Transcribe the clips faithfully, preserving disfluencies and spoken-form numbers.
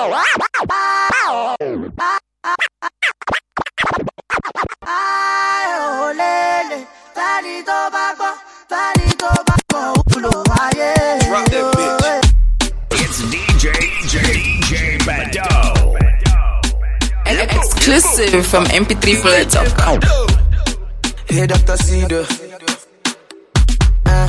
It's D J, D J Bado. Exclusive from M P three player dot com. Hey, Doctor Cedar. Uh,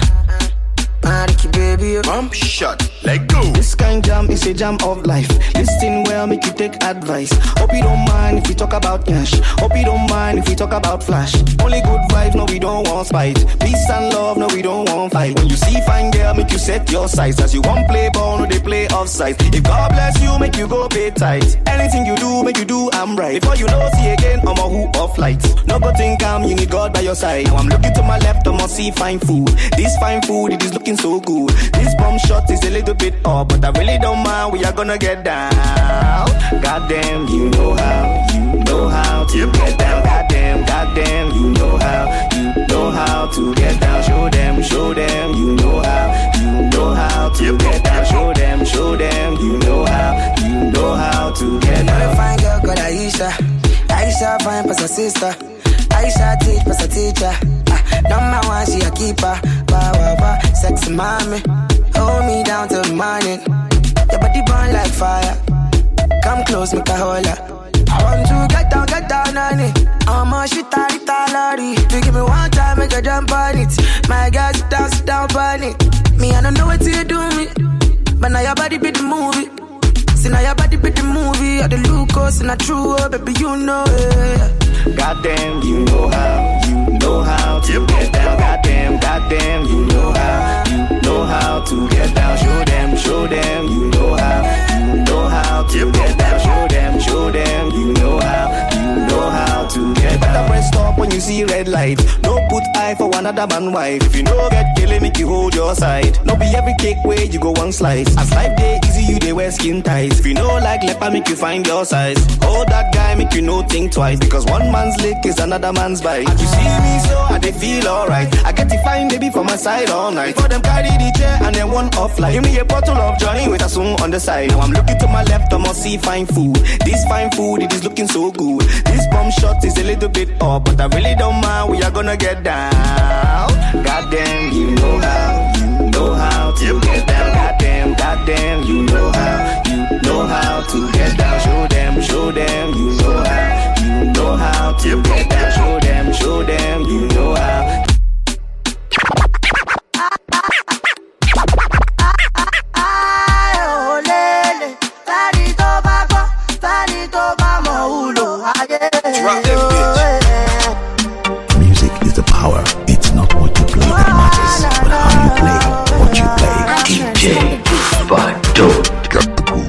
uh, Ricky baby. Bump shot, let go. This kind jam is a jam of life. Listen well, make you take advice. Hope you don't mind if we talk about cash. Hope you don't mind if we talk about flash. Only good vibes, no we don't want spite. Peace and love, no we don't want fight. When you see fine girl, make you set your sights. As you want play ball, no they play offside. If God bless you, make you go pay tight. Anything you do, make you do I'm right. Before you know, see again, I'm a hoop of light. No good thing come, you need God by your side. Now I'm looking to my left, I'm see fine food. This fine food, it is looking so good. This bomb shot is a little bit off, but I really don't mind. We are gonna get down. Goddamn, you know how, you know how to get down. Goddamn, goddamn, you know how, you know how to get down. Show them, show them, you know how, you know how to get down. Show them, show them, you know how, you know how to get down. Another fine girl called Aisha. Aisha fine pass her sister. Aisha teach pass her teacher. Ah, number one she a keeper. Ba ba ba, sexy mommy. Hold me down till the morning. Your body burn like fire. Come close, make a holler. I want to get down, get down on it. I'm a shit out of talari. If you give me one time, make a jump on it. My girl, sit down, sit down on it. Me, I don't know what you do me, but now your body be the movie. See now your body be the movie. Or the Lucas and the true, oh, baby, you know it. Goddamn, you know how, you know how to get down. Goddamn, goddamn, you know how, you know how to get down. Show them, show them, you know how, you know how to get down. Show them, show them, you know how, you know how to get down. Better press stop when you see red light. No put eye for another man wife. If you know get killing, make you hold your side. No be every cake way you go one slice. As life day easy, you they wear skin tight. If you know like leper, make you find your size. Hold that guy, make you know think twice. Because one man's lick is another man's bite. As you see me so, I they feel alright. I get to find baby for my side all night. For them carry the chair and then one off like. Give me a bottle of Johnny with a spoon on the side. Now I'm looking to my left, I must see fine food. This fine food, it is looking so good. This bomb shot is a little bit off, but I really don't mind. We are gonna get down. Goddamn, you know how, you know how to get down. Goddamn, goddamn, you know how, you know how to get down. Show them, show them, you know how, you know how to get down. Show them, show them, you know how. Drop that bitch. Music is the power. It's not what you play that matters, but how you play what you play. D J Bado. Got the groove.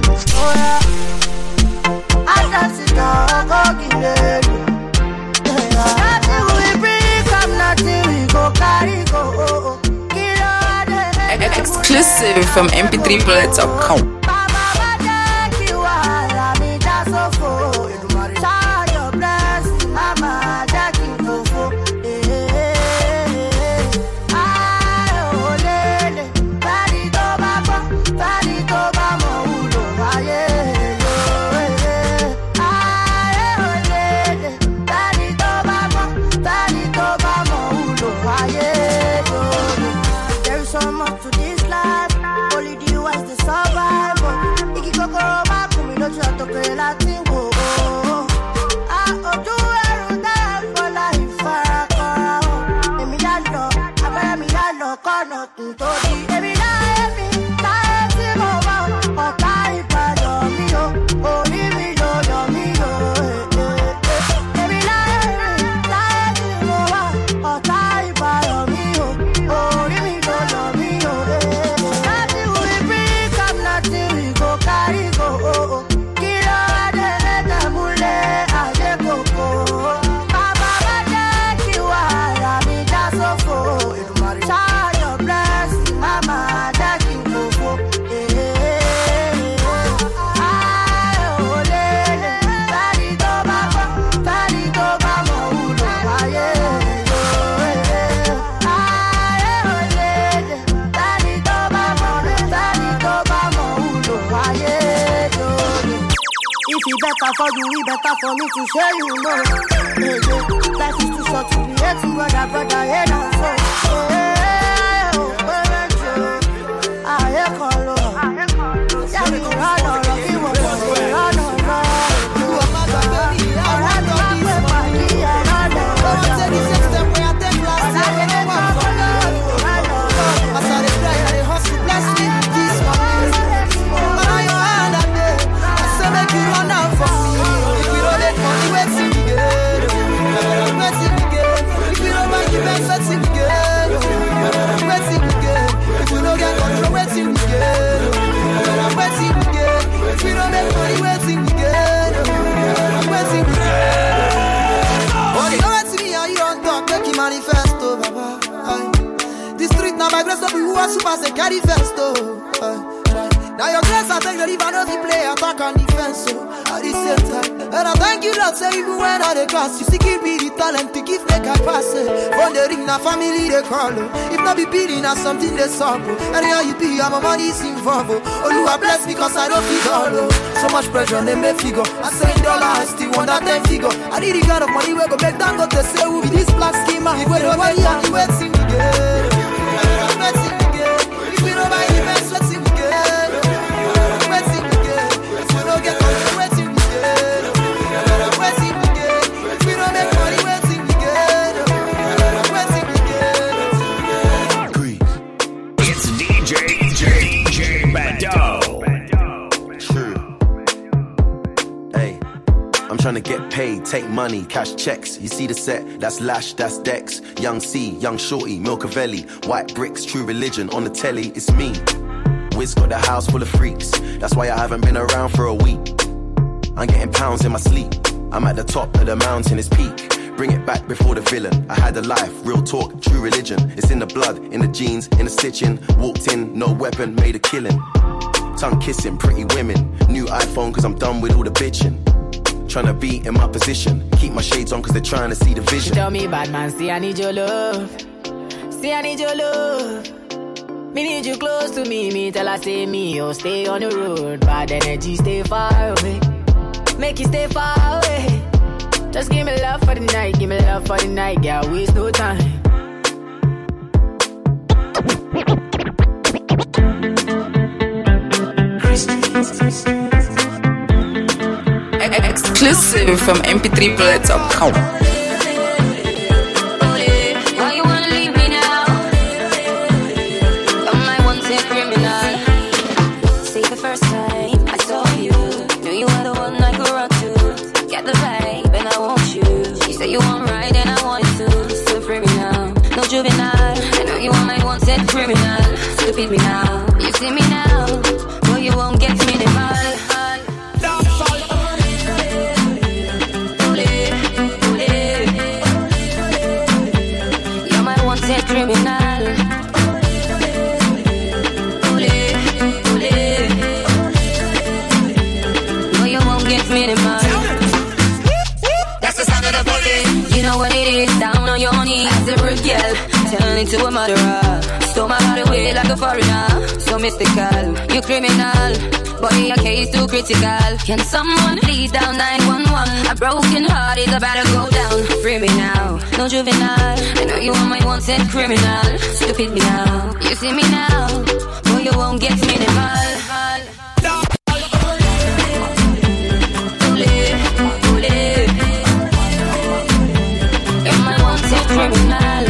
Exclusive from M P three player dot com. it better for you, it better for me to share you know. Hey, yeah. Life is too short to be hating, brother, brother, head and soul. Hey, oh, baby, I hear call, oh. Yeah, we run on, rocky, we run on, run. You are my baby, I run on this money, I run on. Don't say the same step where I take last time, I know I'm for love. I saw the cry, I hustle, bless me, this morning. But I am on that day, I say make you run out for me. If you don't make money, wait till we get it. Wait till we get it. If you don't make it, wait till we get it. Wait till we get it. If you don't get control, wait till we get it. Wait till we get it. If you don't make money, wait till we get it. Wait till we get it. Oh, you know what to me, how you don't talk, make you manifesto, Baba. This street now my grace of you are super say carry festo. Now your grace I take the river no be play attack and defense so at the same time. And I thank you Lord say even when I dey cross you still give me the talent to give make I pass it. From the ring na family they call oh. If not be pity na something they solve oh. Anyhow you be I'm a money is involved oh. Oluwa bless me cause I don't feel all oh. So much pressure they make figure. I say dollar I still want that ten figure. I need the kind of money where go make them go to say who be this black schema. If we don't worry I'm waiting to get it. Let's see again. If we don't buy the best, let's see again. Let's see again. If we don't get money, let's see again. Let's see again. If we don't make money, let's see again. Let's see again. Grease. It's D J, D J, D J Bado. True. Hey. I'm trying to get paid, take money, cash checks. You see the set, that's Lash, that's Dex. Young C, Young Shorty, Milcavelli. White bricks, True Religion, on the telly, it's me. Wiz got the house full of freaks. That's why I haven't been around for a week. I'm getting pounds in my sleep. I'm at the top of the mountain, it's peak. Bring it back before the villain. I had a life, real talk, True Religion. It's in the blood, in the jeans, in the stitching. Walked in, no weapon, made a killing. Tongue kissing, pretty women. New iPhone cause I'm done with all the bitching. Trying to be in my position. Keep my shades on cause they're trying to see the vision. Tell me bad man, see I need your love. See I need your love. Me need you close to me. Me tell I say me, oh stay on the road. Bad energy stay far away. Make you stay far away. Just give me love for the night. Give me love for the night. Yeah, waste no time. Exclusive from M P three bullets dot com. Why you wanna leave me now? Am I wanted criminal? See the first time I saw you, knew you were the one I could run to. Get the vibe and I want you. She said you want right and I wanted to. So free me now, no juvenile. I know you want my wanted criminal. Stupid me now, you see me now, but you won't get me the mal. Criminal. Ole, ole. No, you won't get me the money. That's the sound of the police. You know what it is, down on your knees. As a rude girl, turn into a murderer. Stole my heart away like a foreigner. So mystical, you criminal. Boy, your case too critical. Can someone please dial nine one one? A broken heart is about to go down. Free me now, no juvenile. I know you are my wanted criminal. Stupid me now, you see me now. Boy, you won't get me the mal. Ole, ole. You're my wanted criminal.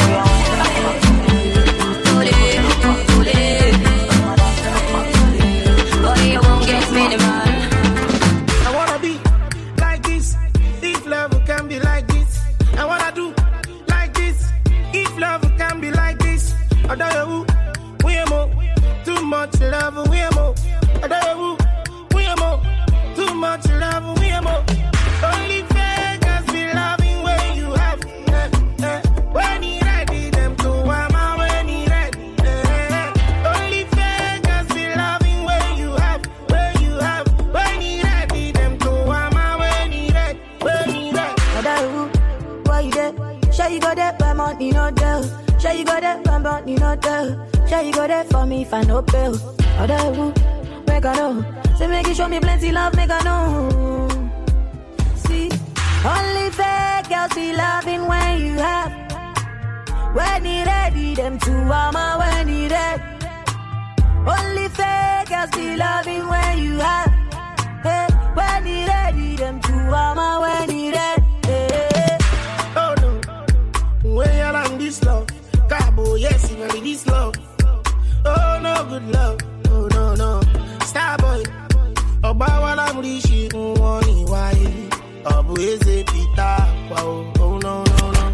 I wanna be like this, if love can be like this. I wanna do like this, if love can be like this. I don't know who, we more, too much love, we more. I don't know who, we more, too much love, we more. Only Vegas be loving when you have, eh, eh. When he ready, them to wama when he ready, eh, eh. Only Vegas be loving when you have, when you have, when he ready, them to wama when he ready, when he ready. I don't know who, why you there? Sure you got that, but money no there. Sure you got that, but money no there. Sure you got that for me if I no bill. I don't know who. make I know. Say make you show me plenty love, make I know. See, only fake girls be loving when you have. When you ready, them two armor when you ready. Only fake girls be loving when you have. Hey, when you ready, them two armor when you ready. Hey. Oh no, when you're on this love, Cabo, yes, you ready this love. Oh no, good love. Oh no, no, Starboy. Oh, but while I'm reaching, money, why? Oh, boy, is it Peter? Wow, oh no, no, no.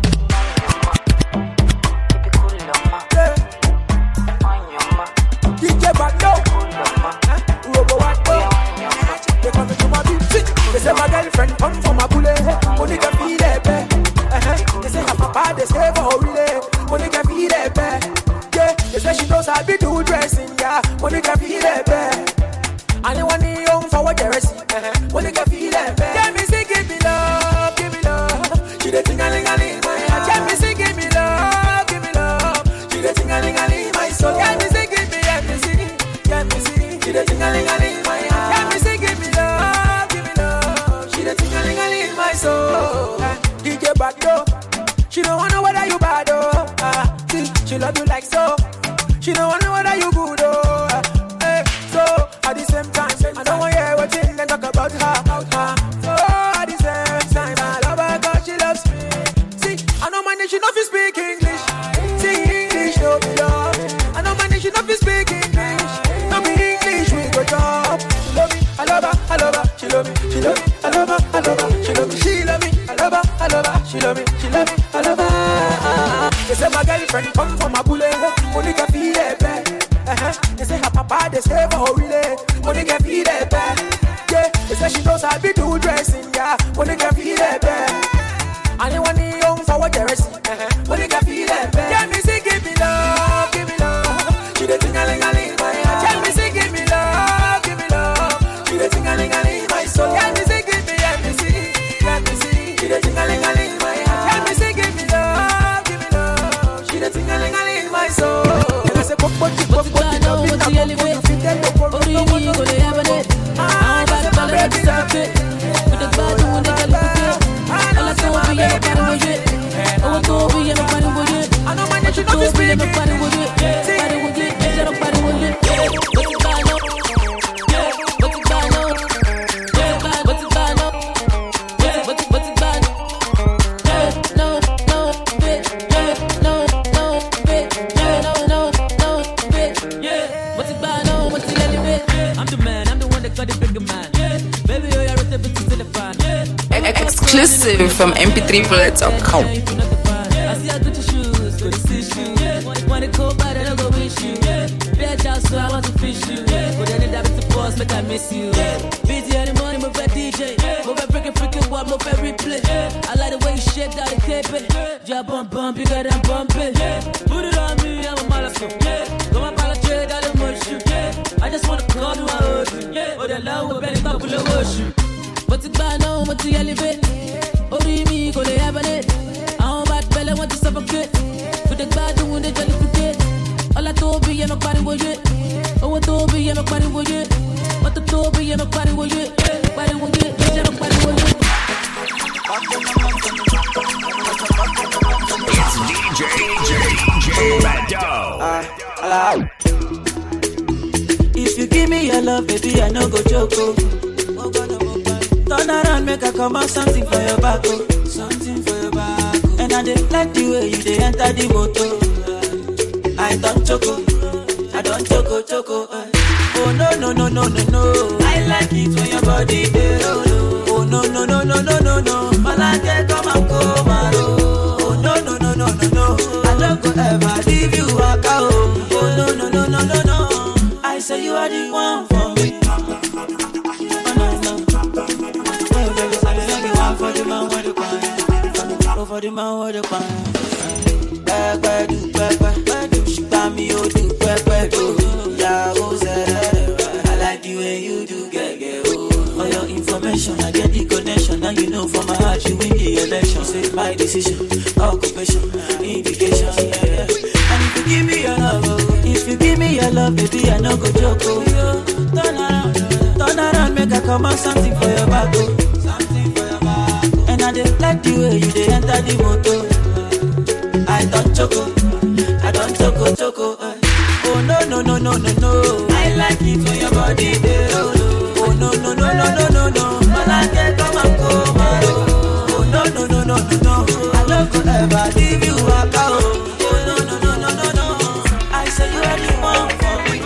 D J Bando, Robo Wato. They come to my beat. They say my girlfriend come from a bullet. Money can feel it, babe. They say her papa, they stay for holiday. Money can feel it, babe. Yeah, they say she knows how to do dressing, yeah. Money can feel it, babe. And the one you young for what you're seeing. Money can feel it, babe. Yeah, me say give me love, give me love. She the ting-a-ling-a-ling, my heart. Yeah, me say give me love, give me love. She the ting-a-ling-a-ling, my soul. Yeah, me say give me, yeah, me see, yeah, me see. She the ting-a-ling-a-ling, my heart. Yeah, me say give me love, give me love. She the ting-a-ling-a-ling, my soul. D J Bado, she don't wanna know whether you bad, oh. Uh, see, she love you like so. She don't wanna know whether you good, oh. Uh, hey, so at the same time, I don't want to hear what you think and talk about her. Uh, so at the same time, I love her cause she loves me. See, I know my name, she know if you speak English. See, English, no be love. I know my name, she know if you speak English. No be English, we go talk. She love me, I love her, I love her. She love me, she love me, I love her, I love her. She love me, she love me, I love her, I love her. She love me, she love me, I love her. They say my girlfriend come from a bullet. Money can feel it, babe. Uh-huh. They say her papa, they stay for holiday. Money can feel it, babe. Yeah, they say she knows how to do dressing, yeah. Money can feel it, babe. And the one you young for what you're seeing. Uh-huh. Money can feel it, babe. Yeah, me say give me love, give me love. She the ting-a-ling-a-ling, my heart. Yeah, me say give me love, give me love. She the ting-a-ling-a-ling, my soul. Yeah, me say give me, yeah, me see, yeah, me see. She the ting-a-ling-a-ling, my heart. Yeah, me say give me love, give me love. She the ting-a-ling-a-ling, my soul. And I say, pop, pop, pop, pop, pop, pop, pop, pop, elevate. Ori mi go le elevate. I'm bad, bad, bad, bad. With the bad, you want to elevate. All I saw be a bad boy. Oh, to be a bad boy. I know my name, you know this be a bad boy. Bad boy, get up, bad boy. What's it bad now? Yeah, what's it bad now? Yeah, what's it bad now? Yeah, what's it, what's it bad? Yeah, no, no, bitch. Yeah, no, no, bitch. Yeah, no, no, no, bitch. Yeah, what's it bad now? What's it elevate? I'm the man, I'm the one that got the bigger man. Yeah, baby, oh, you're the bitch to the fan. Yeah, exclusive from M P three bullets dot com. I see how good your shoes, go to see you. Wanna go bad, I don't go wish you. Bitch out, so I want to fish you. But then it happens to pause, make I miss you. Busy in the morning, move that D J. Move that freaking freaking walk, move that replay. I like the way you shake down the cape. Drop bump bump, you got them bumping. Put it on me, I'm a mollusk. Go my pala trade, I don't mush you. I just wanna call you, I hold you. Oh, the love will bet it up, will wash you. What's it bad now, what's it elevate? Ori mi go le abane. I'm bad belly, want to suffocate. With the bad, you want to jellificate. All I told me, I'm a party with it. Oh, I told me, I'm a party with it. What the told me, I'm a party with it. Party with it, I'm a party with it. It's D J, D J Bado. Uh, if you give me your love, baby, I no go joke. Oh, turn around, make I come out something for your back, oh. Something for your back, oh. And I just like the way you they enter the motor. I don't choco, I don't choco choco. Uh. Oh no no no no no no. I like it when your body they roll. Oh no no no no no no no. Malake come and come out. Oh no no no no no no. I don't go ever leave you walk out. Oh no no no no no no. I say you are the one for me. For the man with the pan, oh for the man with the pan. Back, back, do, back, back, back, do. She buy me, oh do, back, back, do. Yeah, oh say I like the way you do, get, get, oh. For your information, I get the connection. Now you know from my heart you win the election. Say my decision, occupation, indication, yeah, yeah. And if you give me your love, oh, if you give me your love, baby, I no go joke, oh. Turn around. come on something for your back, oh. Something for your back, oh. And I just like the way you dey enter the motor. I don't choco, I don't choco choco. Uh. Oh no no no no no no. I like it when your body dey roll. Oh no no no no no no no. All I get come and come out. Oh no no no no no no. I don't go ever leave you out. Oh no no no no no no. I say you are the one for me.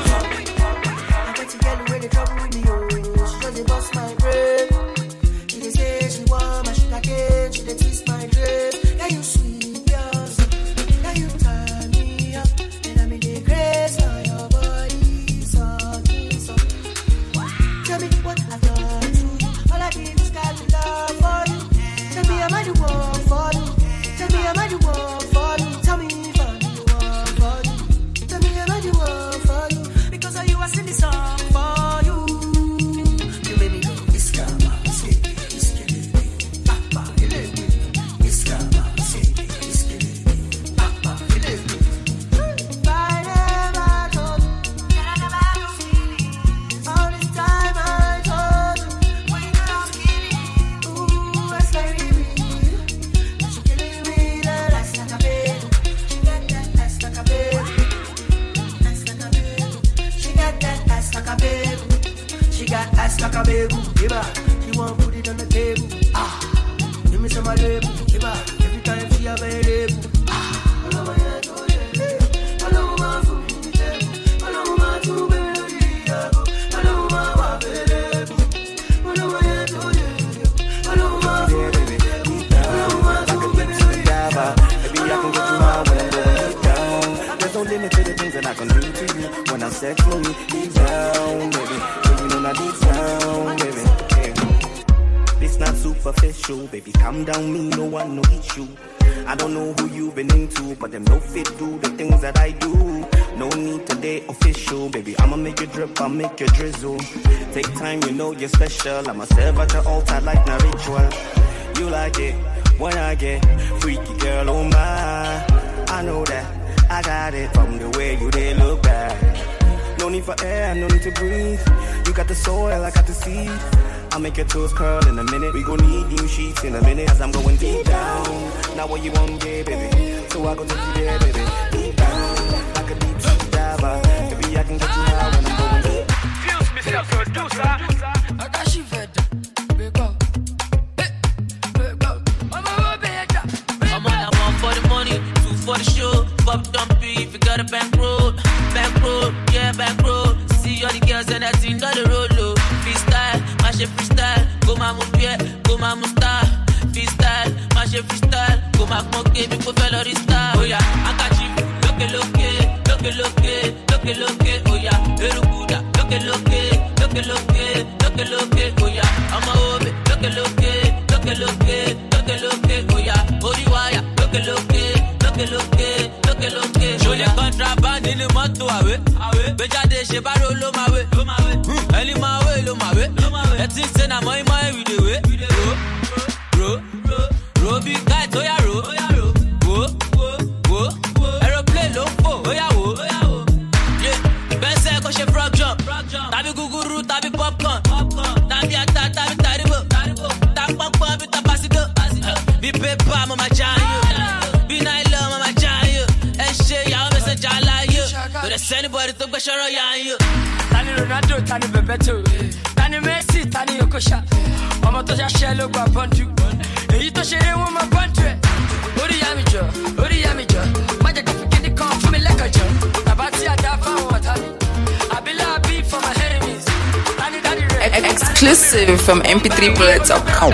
I bet you get away the trouble with me, oh. She just bust my brain. She dey say she want my sugar cane. She dey twist my drape. Yeah, you sweet, yours. Yeah, you turn me up. And I'm in the grace for your body. So, so. Tell me what I've done to you. All I did is got love for you. Tell me am I the one for you? Tell me am I the one for you? Tell me if I'm the one for you. Tell me am I the one for you? Because of you I sing this song for you. You made me go. It's karma, say it's killing me. Papa, it is me. It's karma, say it's killing me. Papa, it is me. I never told you that I never had no feelings. All this time I told you when you know I was kidding. Ooh, that's like me. But you killing me, that that's like a baby. She got that ass like a baby. Ass like a baby. She got that ass like a baby. She got ass like a baby. Give her. She want put it on the table. Ah, give me some of label. Give her. Every time she available. Ah, all over your toe, yeah. All over my foot, yeah. All over my two, baby, yeah. All over my available. All over your toe, yeah. All over my foot, yeah. All over my two, baby, yeah. Baby, I can get you out when I'm going down. There's no limit to the things that I can do to you. When I sex for me, deep down, baby. So you know not deep down, baby. Yeah. This not superficial, baby. Calm down, me no one no issue. I don't know who you've been into, but them no fit do the things that I do. No need to date official, baby. I'ma make you drip, I'll make you drizzle. Take time, you know you're special. I'ma serve at the altar like a ritual. You like it when I get freaky, girl, oh my. I know that I got it from the way you did look back. No need for air, no need to breathe. You got the soil, I got the seed. I'll make your toes curl in a minute. We gon' need new sheets in a minute as I'm going deep down. Now what you want, yeah, baby. So I go take you there, baby. Deep down, like a deep sea diver. Baby, I can get you out when I'm going deep. Fuse, Mister Producer. I got she fed. Wake up. I'm on that one for the money, two for the show. Pop dumpy if you got a bankroll. Bankroll, yeah, bankroll. See all the girls and that thing on the road, low. Freestyle, mash it freestyle. Go my move, yeah, go my move star. Freestyle, mash it freestyle. Go my smoke, baby, go fellow this star. Oh yeah, I got you. Look it, look it, look it, look it, look it, look it. Oh yeah, little Buddha. Look it, look it, look it, look it, look it, look it. Oh yeah, I'm a hobby. Look it, look it, look it, look it, look it, look it. Oh yeah, body wire. Look it, look it, look it, look it, look it, look it. Show the contraband in the motor away. Bejade she baro lo my way. Any my way, lo my way. That thing say na my my we the way. Ro, ro, ro, big guy to ya ro. Wo, wo, wo. Aeroplane lo fo. Oh ya wo. Yeah, best say ko she frog jump. Tabi guguru, tabi popcorn. Tabi ata, tabi taribo. Tabi pampa, bi tapasido. Bi pepa, mama chanyo. Bi nailo, mama chanyo. And shit, y'all miss a jala you. But there's anybody to go show you. Tani Ronaldo, Tani Bebeto, Tani Messi, Tani Okosha. Mama to just share logo bantu. Eyi to share woman bantu. Ori yamijo, ori yamijo. Maja ka fikini come for me like a job. Tabati adafa watani. Abila beat for my enemies. Tani daddy red. Exclusive from M P three bullets dot com.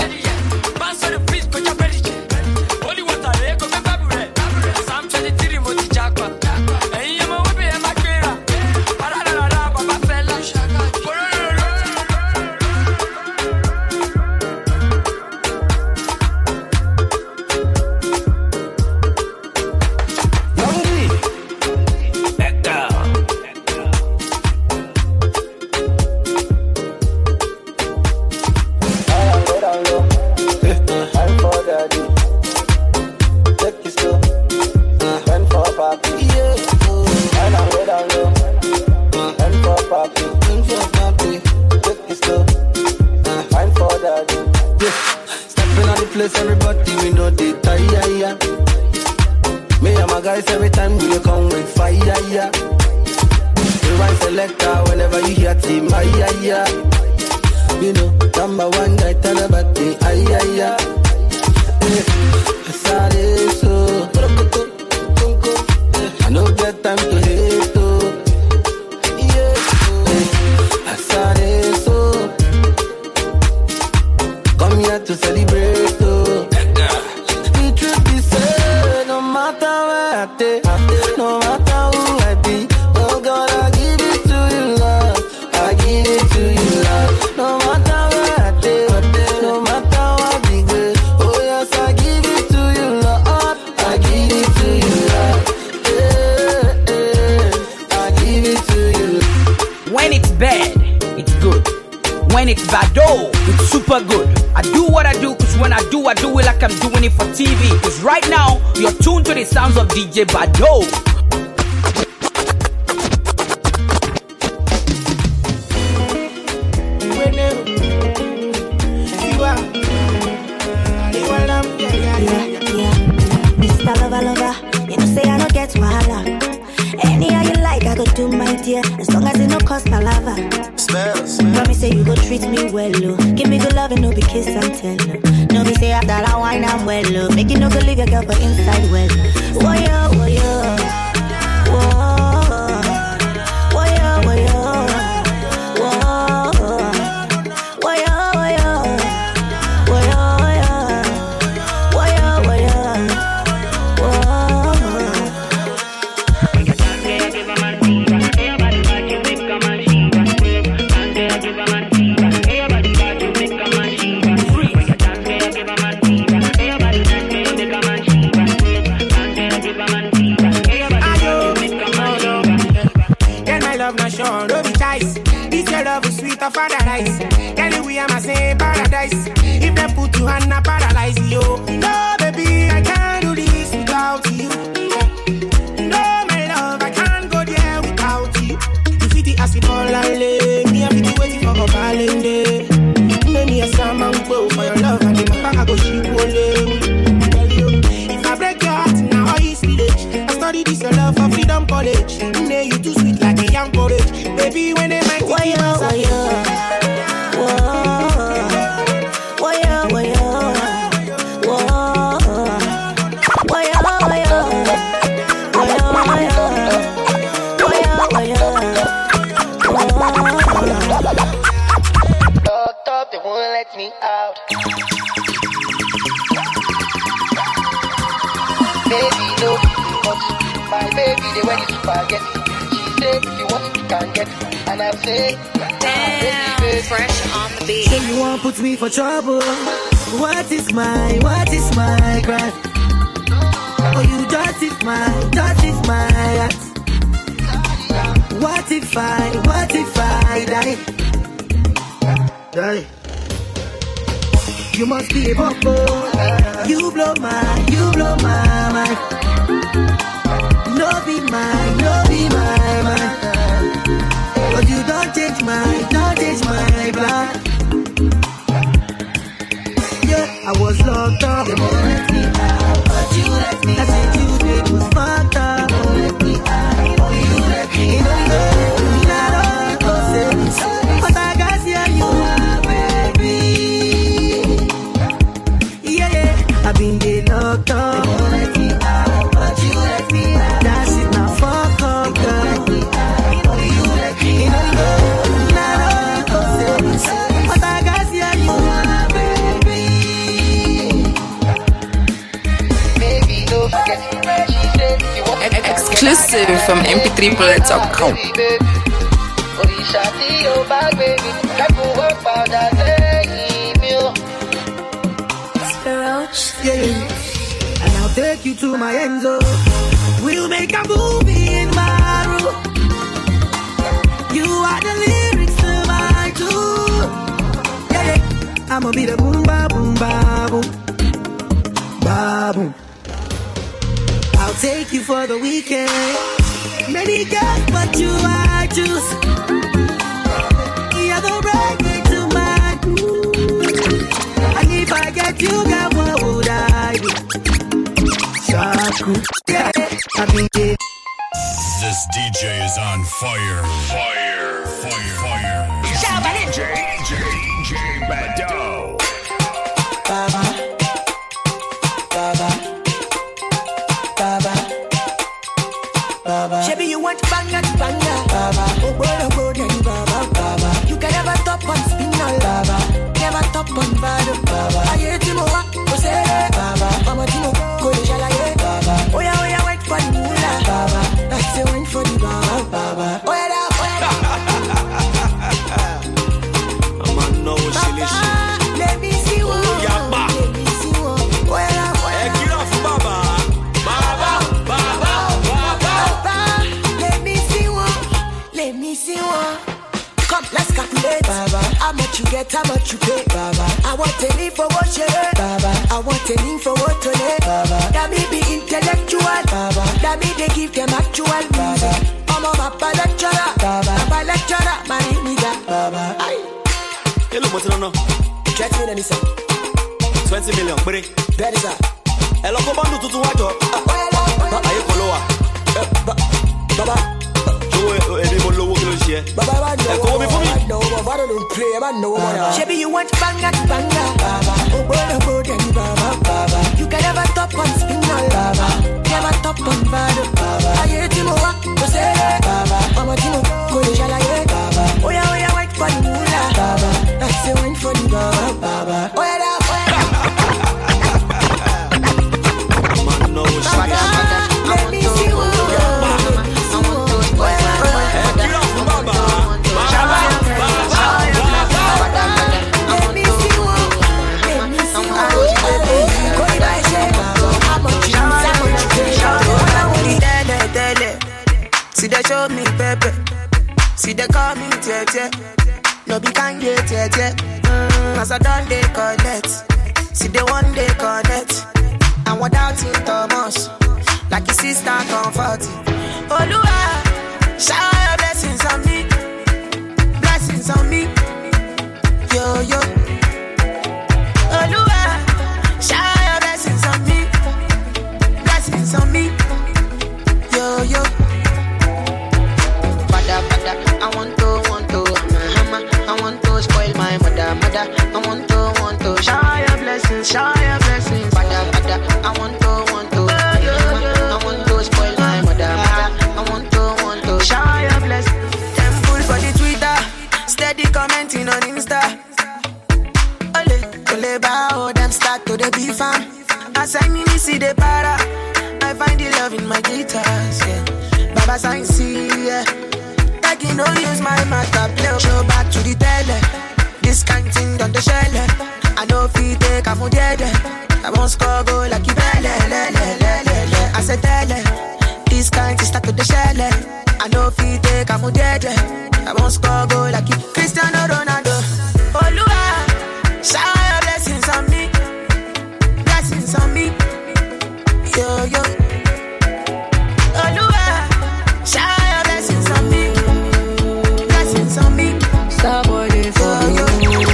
Down low. bless everybody, we know they tie, yeah, yeah. Me and my guys every time we come with fire, yeah. We want selector whenever you hear team, ah, yeah, yeah. You know, number one guy tell about the ah, yeah, yeah. I saw this, so I no get time to hate, oh. Yeah, I saw this, so come here to celebrate, oh. The truth is, say, no matter where I take, no matter who I be, oh God, I give it to you, Lord. I give it to you, Lord. No matter where I take, no matter what we do, oh yes, I give it to you, Lord. I give it to you, Lord. Yeah, yeah, I give it to you. When it's bad, it's good. When it's bad, oh, it's super good. I do what I do, cause when I do, I do it like I'm doing it for T V. Cause right now, you're tuned to the sounds of D J Bado. Mister Lover, lover, you know say I don't get wahala. Anyhow you like, I go do my dear, as long as it no cost my lava. Spells. Promise say you go treat me well, oh. Give me good love and no be kiss and tell, oh. No be say after that wine I'm well, oh. Make you no go leave your girl for inside well. Whoa yo, whoa yo, whoa, whoa yo, whoa yo, whoa, whoa yo, whoa yo, whoa yo, whoa yo, whoa yo, whoa. Of paradise, girl, we are my same paradise. If they put you on a paralyze you, no baby, I can't do this without you. No, my love, I can't go there without you. You fit the acid all and lay, me I fit the waiting for a balance. Make me a salmon go for your love and the matter I go ship only. If I break your heart now, how is village? I study this your love for freedom college. Nay, you too sweet like a young porridge, baby. When they might why you, why you? Me out. Baby, no, but my baby, they want you to forget. She said, if you want it, you can get it. And I say, damn, baby, fresh on the beat. Say you won't put me for trouble. What is my, what is my crime? Oh, you justify, justify that. What if I, what if I die? Die. You must be a bubble. You blow my, you blow my mind. No be mine, no be my mind. But you don't change my, don't change my blood. Yeah, I was locked up. You won't let me out, but you let me out. I said you did was fucked up. You won't let me out, but you let me out. I don't say, but I got you, you are baby. I've been get locked up. You won't let me out, but you let me out. That's it now, fuck up, girl. You let me out. But I got you, you are baby. Baby, don't forget she said you want it. Exclusive from M P three bullets dot com. Yeah, and I'll take you to my end zone. We'll make a movie in my room. You are the lyrics to my tune. Yeah, yeah. I'ma be the boom ba boom ba boom ba boom. I'll take you for the weekend. Many girls, but you I choose. You're the right way to my groove. And if I get you, girl, what? school. Yeah, I've been there. This D J is on fire. Fire. Fire. Fire. D J. D J Bado. Baba. Baba. Baba. Baba. Shabby, you want banger to banger. Baba. Oh, boy, oh, boy, daddy, Baba. Baba. You can never top on spinal. Baba. Never top on bad. Baba. I hear Timo, go say, Baba. Mama Timo, go to Shalaye. Baba. Oh, yeah, oh, yeah, wait for the moolah. Baba. That's the wine for the Baba. Baba. Oh, yeah, oh, yeah. I'm on no shilly shit. Let me see one. Yeah, ba. Let me see one. Oh, yeah, oh, Hey, yeah. get off, Baba. Baba. Baba. Baba. Baba. Let me see one. Let me see one. Come, let's calculate. Baba. How much you get, how much you pay. Baba. I want a leave for what you heard. Baba. I want a leave for what to let. Baba. That me be intellectual. Baba. That me they give them actual music. I'm a Baba lecturer. Baba. Baba lecturer. My nigga. Baba. Aye. Hello, what's on? twenty million is twenty million, break. That is a. Hello, go bandu tutu wajo. Aye, koloa. Baba. Joe, ebi mo lowo kilo share. Baba, man, no. Eh, come me for me. No, Baba don't play. Man, no. Baba. Shabby, you want banger to banger. Baba. Oh, boy, oh, boy, daddy, Baba. Baba. You can never top on spinal. Baba. Never top on bad. Baba. I hear Timo, go say, Baba. Mama Timo, go to Shalaye. Baba. Oh, yeah, oh, yeah, wait for the moolah. Baba. That's the wine for the Baba. Baba. Oh, yeah, that, oh, yeah. I'm on no shilly shit. Let me see one. Hey, get off, Baba. Baba. Let me see one. Let me see one. Go to my shade. How much you use, how much you pay. I want it. Dele, dele. See they show me pepe. See they call me tete. No be can get tete. Mm, as I done they collect. See they one day connect. And without it Thomas, like his sister comforting. Oluwa, shower your blessings on me, blessings on me. Yo yo. Oluwa, shower your blessings on me, blessings on me. Yo yo. Bada bada, I want to want to hammer hammer. I want to spoil my mother mother. I want to want to shower your blessings, shower your blessings. Bada bada, I want to want to hammer. I want to spoil my mother mother. I want to want to shower your blessings. Temple for the Twitter, steady commenting on Insta. Ole ole bao, them start to the beef am. As I me see the para, I find the love in my guitars. Yeah. Baba sign see, yeah. Like you know use my matter play. Show back to the tele. This kind thing done the shell. I know if you take a food dead. I won't score go like you belle. I said tele. This kind thing start to the shell. I know if you take a food dead. I won't score go like you Cristiano Ronaldo. Oluwa, shower your blessings on me, blessings on me. Yo yo. Oluwa, shower your blessings on me, blessings on me. Starboy day for you.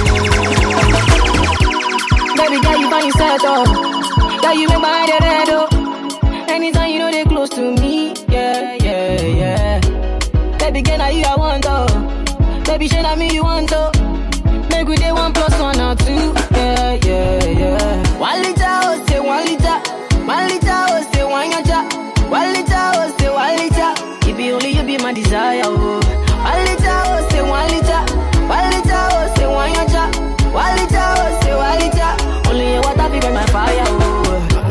Baby girl, you find yourself oh. Girl, you make my head red oh. Anytime you know they close to me, yeah, yeah, yeah. Baby girl, now you I want oh. Baby, shit on me you want oh. Make we day one plus one or two, yeah, yeah, yeah. One liter oh, say one liter. One liter oh, say one yacha. One liter oh, say one liter. If you only you be my desire oh. One liter oh, say one liter. One liter oh, say one yacha. One liter oh, say one liter. Only your water be burn my fire oh.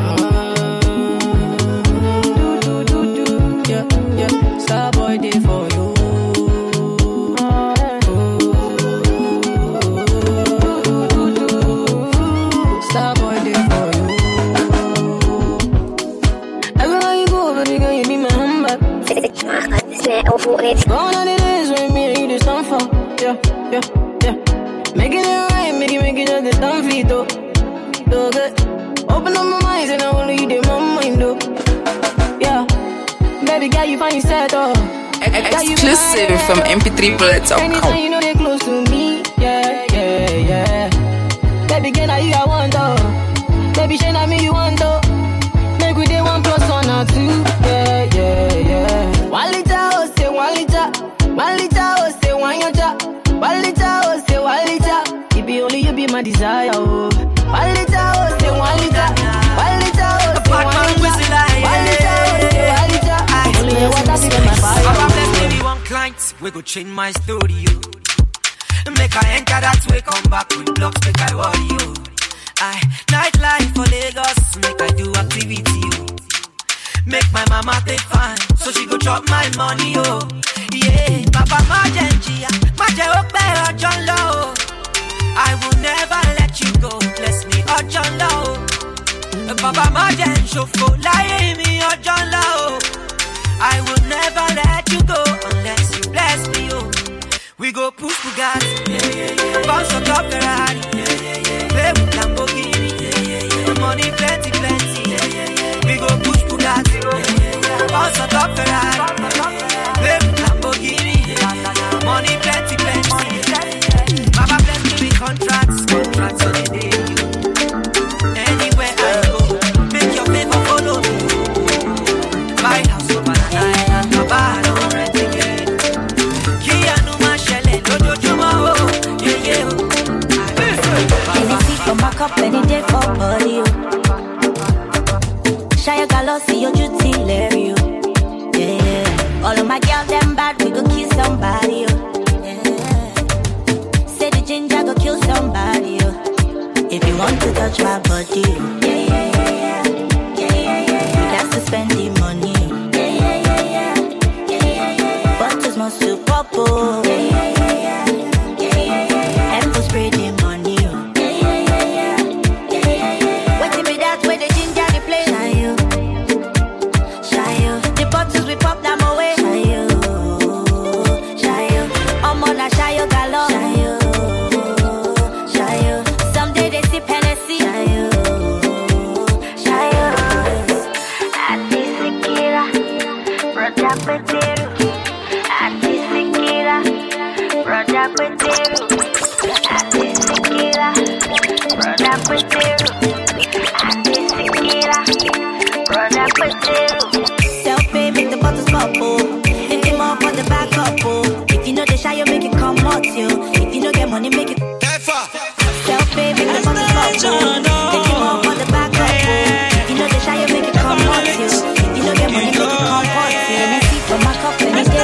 Do do do do, yeah yeah. Starboy day for you. Starboy day for you. Everywhere you go, baby girl, you be my handbag. Gone are the days when me and you do stand for. Yeah, yeah, yeah. Making it right, make it, make it just the stand for it, though. So good. Open up my mind, and I only you did my mind, though. Yeah. Baby girl, you find yourself, though. Exclusive from M P three bullets dot com. Anytime you know they close to me, yeah, yeah, yeah. Baby girl, now you I want, though. Baby, shine on me, you want, though. Make we day one plus one, be my desire, oh. One liter, oh, say one liter. One liter, oh, say one liter. One liter, oh, say one liter. Only water be my fire. I'm a blessed baby, one client. We go change my story, yo. Make I enter that way, come back with blocks, make I worry, yo. I nightlife for Lagos, make I do activity, yo. Make my mama take fine, so she go chop my money, oh. Yeah, Papa Majenji, Maje Ope John Low. I will never let you go, bless me, oh John Low. Papa Majen Shofo, lie me, oh John Low. I will never let you go unless you bless me, oh. We go push Bugatti, yeah, yeah, yeah. Bounce on top Ferrari, yeah, yeah, yeah. Play with Lamborghini, yeah, yeah, yeah. Money plenty, plenty, yeah, yeah, yeah. We go push Bugatti, yeah, yeah, yeah. Bounce on top Ferrari, play with Lamborghini, yeah, yeah. Money plenty, plenty, yeah, yeah. Mama bless me with contracts, contracts on the day. Anywhere I go, make your favor follow me. My house over the night, my bar don't rent again. Up any day for body, Shia Gallo, see your duty, Larry, yeah, yeah. All of my girls, them bad, we go kill somebody, yeah. Say the ginger go kill somebody, if you want to touch my body, yeah, yeah, yeah, yeah, yeah, yeah, yeah. You got to spend the money, yeah, yeah, yeah, yeah, yeah, yeah, yeah. But it's more super pop, yeah, yeah, yeah, yeah, yeah, yeah, yeah. And to spray the money. Self-pay, make the bottles bubble. If you more for the back up, oh. If you know the shy, you make it come out, yo. If you know get money, make it. Self-pay, make the bottles bubble. If you more for the back up, oh. If you know the shy, you make it come out, yo. If you know get money, make it come out, yo. And I see from my cup and it's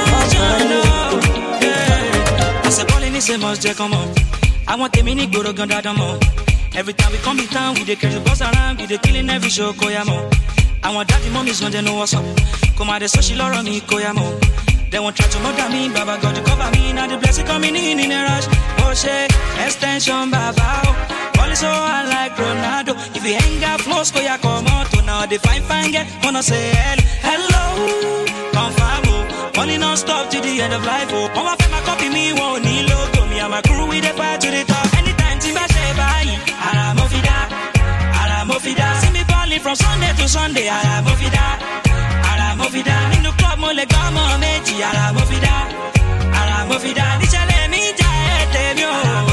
there for I said, Pauline is a must, Jack, come on. I want the mini go to Gandadamo. Every time we come in town, we dey carry the boss around, we dey killing every show, Koyamo. I want daddy mommies when they know what's up. Come out, they so she love me, Koyamo. They won't try to murder me, Baba God to cover me. Now the blessing coming in in a rush. Oh shit, extension, Baba. All is so hard like Ronaldo. If you ain't got flows, Koya come out. Now they fine, fine, get wanna say hello. Confirm, money non-stop to the end of life. Oh, come on, my copy me, won't need logo. Me and my crew, we dey fight to the top. Anytime, Timba say bye. Aramofida, Aramofida. See me balling from Sunday to Sunday. Aramofida, Aramofida. In the club, mo le gamo meji. Aramofida, Aramofida. Nichale mi jaete mio.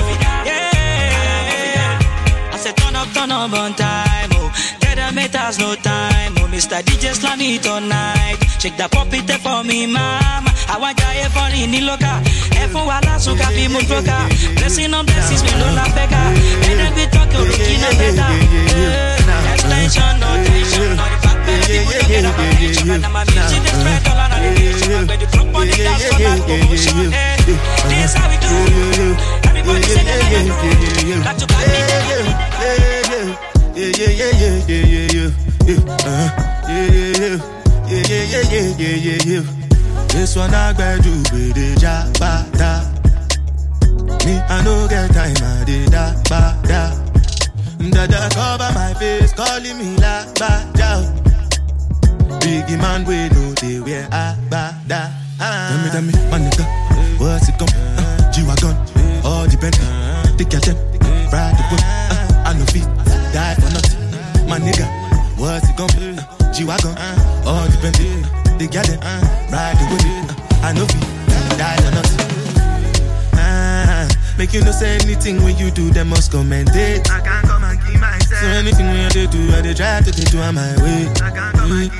Yeah. I said turn up, turn up on time. Oh, get the meters, no time. Oh, Mister D J slam it all night. Shake that pop it for me, mama. I want ya for in the loca. Efo wala suka be mutroka. Blessing on blessings, me no la pega. And then we talk to Rukina better. Extension, no tension. No the fact that people don't get up my nation. And I'm a bitch in the spread all on the nation. I'm going to drop on the dance for that promotion. This is how we do. Everybody say that I do. Got to back me. Yeah, yeah, yeah, yeah, yeah, yeah, yeah, yeah, uh, yeah, yeah, yeah, yeah, yeah, yeah, yeah, yeah. This one I got you with the jabata. Me, I no get time, I did that, ba, da. Dada cover my face, calling me la, ba, da. Biggie man, we know they wear a, ba, da. Tell me, tell me, my nigga, what's it come? Uh, G-Wagon, all the Bentley, take your time, ride the whip. Uh, I no fit, die for nothing. My nigga, what's it come? Uh, G-Wagon, all the Bentley. They get it, uh, ride the whip, uh, I know be, die or not. Uh, make you no say anything when you do, they must commend it. I can't come and keep myself. So anything when you do, I they try to do on my way. I can't come and keep myself.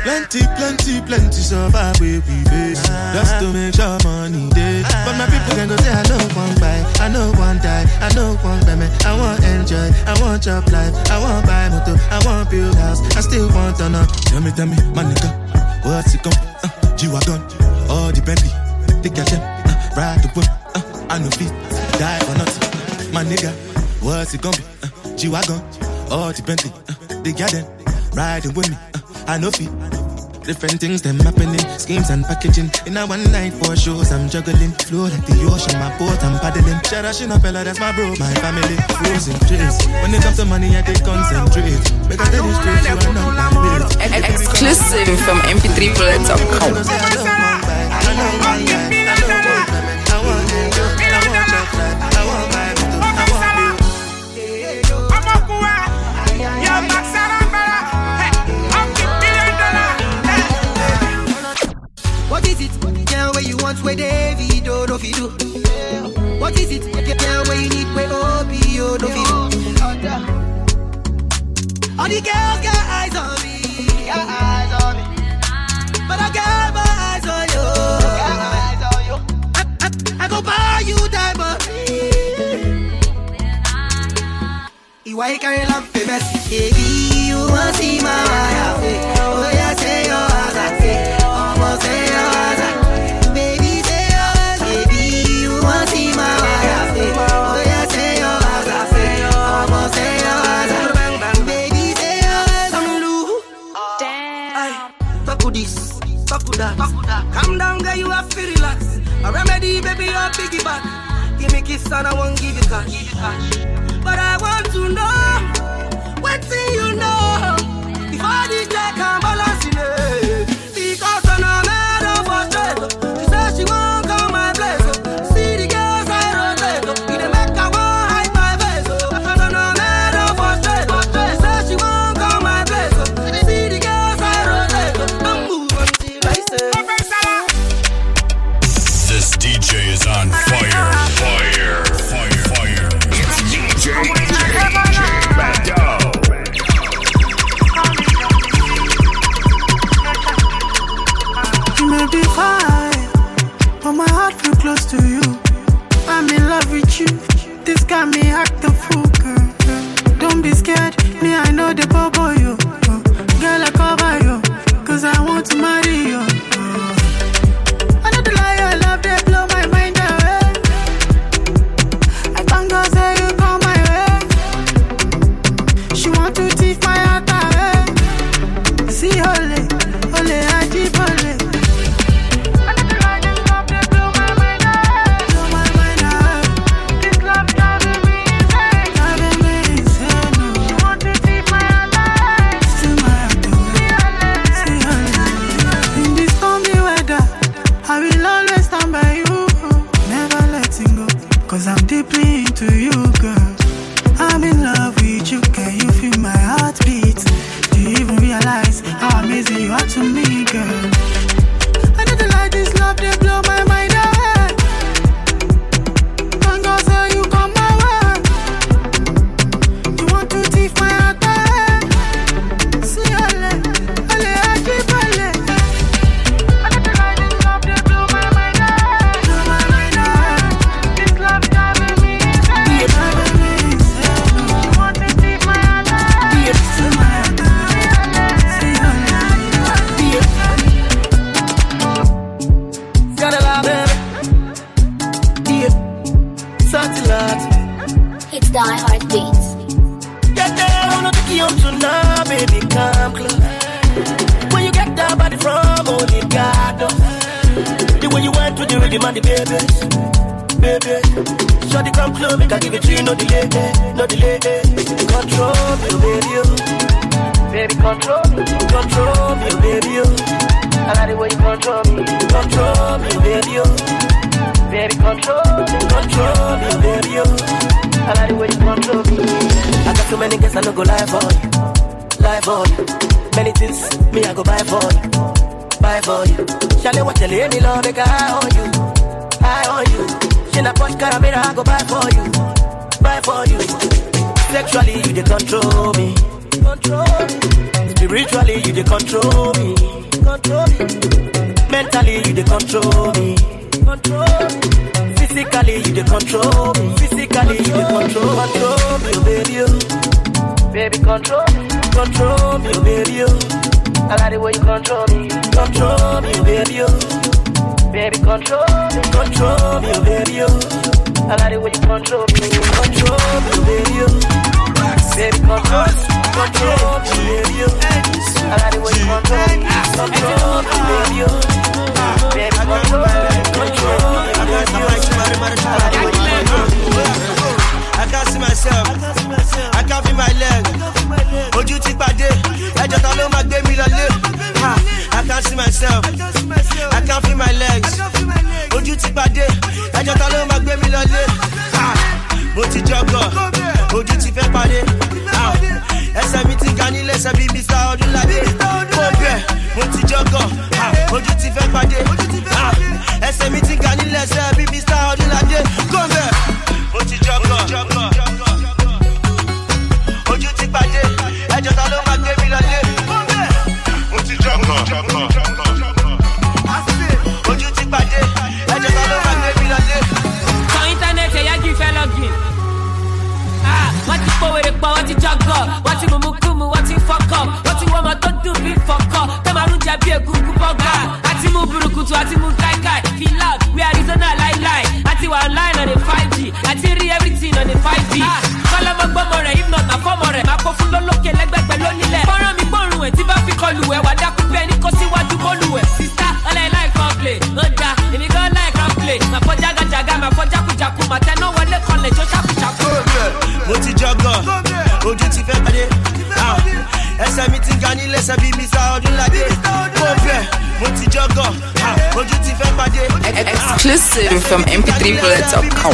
Plenty, plenty, plenty survive where we face. Just to make sure money day. But my people can go say I know one buy, I know one die, I know one buy me. I want enjoy, I want job life, I want buy motor, I want build house, I still want to know. Tell me, tell me, my nigga, what's it come? Uh, G-Wagon, all the Bentley, the cash, uh, ride the whip, uh, I know feet, die for nothing. My nigga, what's it gonna be? Uh, G-Wagon, all the Bentley, uh, the garden, riding with me, uh, I know feet. Different things them happening, schemes and packaging. In a one night for shows, I'm juggling. Flow like the ocean, my boat, I'm paddling. Shout out Shinapella, that's my bro, my family. Frozen trace. When it comes to money, I take concentrate. Because I do straight, you are not my bitch. Exclusive from M P three bullets dot com. What is it? Girl, where you want where David oh, no fi do. What is it? Girl, where you need where Obi oh, no fi do. All the girls got eyes on me, got eyes on me. But I got my eyes on you, got my eyes on you. I, I, I go buy you diamond. Why you carry love for best? Baby, you want see my wife? Oh yeah, say your eyes, I say. Almost say your eyes, baby, say your eyes. Baby, you want see my wife? Oh yeah, say your eyes, I say. Almost say your eyes, baby, say your eyes. I'm Lou. Damn. Talk with this, talk with that. Calm down, girl, you have to relax. A remedy, baby, your piggy back. Give me kiss and I won't give you cash. But I want to know, what do you know? Before the day come balancing it. Because I'm not mad of frustrated. She says she won't come my place. See the girls I rotate. You done make her want hide my face. I'm not mad of frustrated. She says she won't come my place. See the girls I rotate. I'm moving till I say. This D J is on fire. Fire. Fire. Fire. It's D J. D J Bado. You may be fine, but my heart feel close to you. I'm in love with you. This got me act a fool, girl. Don't be scared, me I know the bubble you. Girl, I cover you, cause I want to marry you. I know the lie, I love they blow my mind away. I can't go say you come my way. She want to teeth my heart away. See, ole, ole, I keep ole. Cause I'm deeply into you, girl. I'm in love with you, can you feel my heartbeat? Do you even realize how amazing you are to me, girl? I know the light is love, they blow my mind away. Can't go say you come my way. You want to teeth my heart away. See, ole, ole, I keep ole. I know the light is love, they blow my mind away. Blow my mind away. This love driving me insane. Driving me insane. You want to teeth my heart away. See my heart away. See ole. Got a lot, baby. Yeah. Such a lot. It's Die Hard Beats. Get there, I wanna take you up to now, baby, come close. When you get that body from only God knows. The way you went to the rhythm and the babies, baby. Shawty come close, make I give it to you, no delay, no delay. Control me, baby, baby, control me, control me, baby. I like the way you control me, control me, baby. Baby, control me, control me, baby. I like the way you control me. I got so many guests, I no go lie for you, lie for you. Many things, me I go buy for you, buy for you. Shall I watch any love, make I on you, I on you. She na push caramel, I go buy for you, buy for you. Sexually, you dey control me, control me. Spiritually, you dey control me, control me. Mentally, you dey control me, control me. Physically, you dey control me, physically, you dey control, control me, oh baby, oh. Baby, control me, control me, oh baby, oh. I like the way you control me, control me, oh baby, oh. Baby, control me, control me, oh baby, oh. I like the way you control me, control me, oh baby, oh. Baby, control me, control me, baby, oh. I like the way you control me, control me, baby, oh. Baby, control me, control me, baby, oh. I like the way you control me. I can't see myself, I can't feel my leg. Ojú ti pàdé, ẹjọ́ ta ló máa gbé mi lọlé. I can't see myself, I can't feel my legs. Ojú ti pàdé, ẹjọ́ ta ló máa gbé mi lọlé. Mo ti jọgọ̀, ojú ti fẹ́ pàdé. Ẹsẹ̀ mi ti ga nílé, ẹsẹ̀ bí Mister Ọdúnládé. Mo bẹ̀, mo ti jọgọ̀, ojú ti fẹ́ pàdé. Ẹsẹ̀ mi ti ga nílé, ẹsẹ̀ bí Mister Ọdúnládé. Mo bẹ̀, mo ti jọgọ̀, ojú ti pàdé. Ẹjọ́ ta ló máa gbé mi lọlé. Mo ti jọgọ̀, ojú ti pàdé. Ẹjọ́ ta ló máa gbé mi lọlé. Sọ íńtánẹ́ẹ̀tì ẹ̀yà kì í fẹ́ login. Wọ́n ti pòwèrè pọ̀, wọ́n ti jọgọ̀, wọ́n ti mùmú kùmù, wọ́n ti fọ́kọ̀, wọ́n ti wọ́mọ tó dùn bí fọ́kọ̀, tẹ́mọ̀rún jẹ bí egungun bọ́gà. Àti mú burúkutu, àti mú káíkáí, feel out, we Arizona láíláí. Àti wà online on a five G, àti rí everything on a five G. Kọ́lọ́mọ gbọ́mọ rẹ̀, if not, àfọ́mọ rẹ̀, máa kó fún lólókè lẹ́gbẹ̀gbẹ̀ lónílẹ̀. Fọ́nrán mi gbọ́rùn ẹ̀ tí bá fi kọlù ẹ̀, wà dákú bẹ́ẹ̀ ní kó síwájú bọ́ọ̀lù ẹ̀. Sista, ọlẹ́ láì kan play, ó da, èmi gan láì kan play. Màá fọ́ jágàjàgà, màá fọ́ jákujàku, màá tẹná wọlé kọlẹ̀ jó ṣàkúṣàkú. Mo ti jọgọ̀, ojú ti fẹ́ pàdé. Ẹsẹ̀ mi ti ga nílé, ẹsẹ̀ bí Mister Ọdúnládé. Mo bẹ̀, mo ti jọgọ̀, ojú ti fẹ́ pàdé. Exclusive from M P three bullet dot com.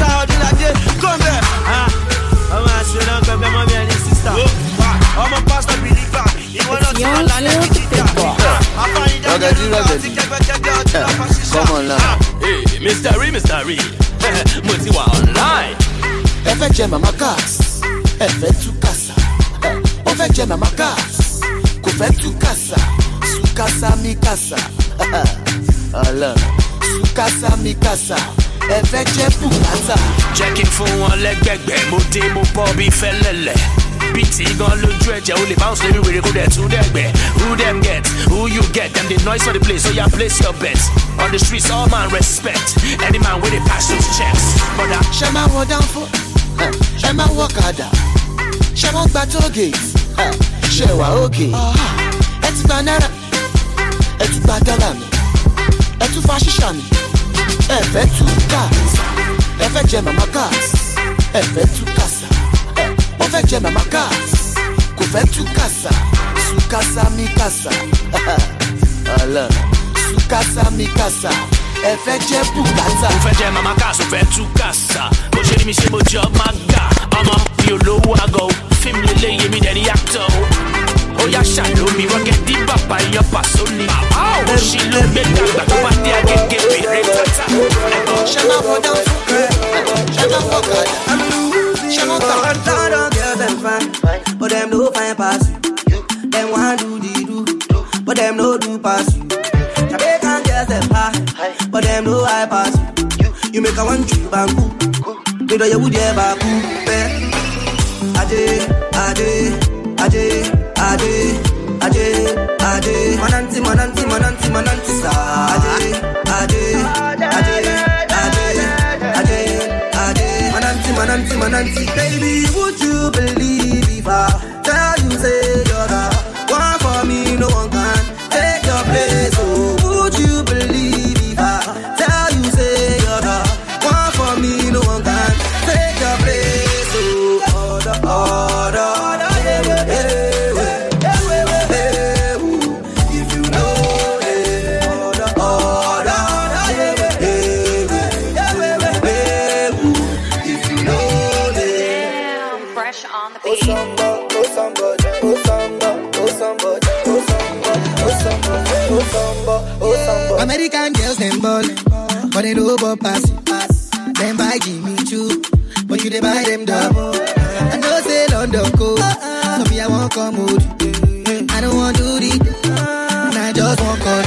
Ọmọ àṣírò gbẹgbẹ mọ́ mi ẹni sísá. Ọmọ pásítọ̀ bìlífà, ìwọ náà ti wọ́n lálẹ́ ní kíkẹ́. Rọ́gẹ́dì rọ́gẹ́dì. Come on now. Hey, Mister Re, Mister Re. Mo ti wà online. Ẹ fẹ́ jẹ mama gas, ẹ fẹ́ tú kàsà. Ó fẹ́ jẹ mama gas, kò fẹ́ tú kàsà. Sùkàsà mi kàsà. Ọlọ́run, sùkàsà mi kàsà. Ẹ fẹ́ jẹ bùkátà. Jẹ́ kí n fún wọn lẹ́gbẹ̀gbẹ̀, mo dé mo bọ́ bí fẹ́lẹ́lẹ̀. Bíìtì gan lójú ẹ̀jẹ̀, o lè bounce lórí wèrè kó dẹ̀ tún dẹ̀gbẹ̀. Who them get, who you get, them the noise for the place, so ya place your bet. On the streets, all man respect. Any man with a pass those checks. But I ṣe máa wọ dánfó, ṣe máa wọ kàdà, ṣe máa gba tógèètì, ṣe wà òkè. Ẹ ti gba náírà, ẹ tún gba dọ́là mi, ẹ tún fa ṣíṣà mi, ẹ fẹ́ tú káàsì, ẹ fẹ́ jẹ màmá káàsì, ẹ fẹ́ tú kàsà, ó fẹ́ jẹ màmá káàsì, kò fẹ́ tú kàsà, sùkàsà mi kàsà, ọlọ́run, sùkàsà mi kàsà. Ẹ fẹ́ jẹ bùkátà. Mo fẹ́ jẹ mama gas, mo fẹ́ tú kàsà. Bó ṣe ní mi ṣe mo jọ máa gà. Ọmọ mi ò lówó àgọ́, fíìmù lélẹ́yìn mi dẹ̀ ní yàtọ̀. Ó yá ṣàlómi, rọ́gẹ́dì bàbá yan pàṣọ ni. Ó ṣì ló gbé dàgbà tó bá dé agége bèrè tata. Ṣé máa wọ dán fún kẹ́? Ṣé máa wọ kàdà? Ṣé máa tà? I'm tired of girls them fine, but them no fine pass you. Them want do the do, but them no do pass you. Jamaican girls them high, but them no high pass you. You make a one trip and cool, you know you would ever cool. Ade, ade, ade, ade, ade, ade. Mananti, mananti, mananti, mananti sa. Ade, ade, ade, ade, ade, ade. Mananti, mananti, mananti. Baby, would you believe if I tell you say you're the one for me, no one can take your place. Oh, would you believe if I tell you say you're the one for me, no one can take your place. Oh, order, order, order, eh, eh, eh, eh, eh, ooh. If you know it, order, order, order, eh, eh, eh, eh, eh, ooh. If you know it. Fresh on the beat. Oh, somebody, oh, somebody, oh, somebody, oh, somebody, oh, somebody, oh, somebody, oh, somebody, oh, somebody. American girls them ballin', but they no go pass it. Them buy Jimmy Choo, but you they buy them double. I know say London cool, so me I want want come hold you. I don't want to do the, and I just want call.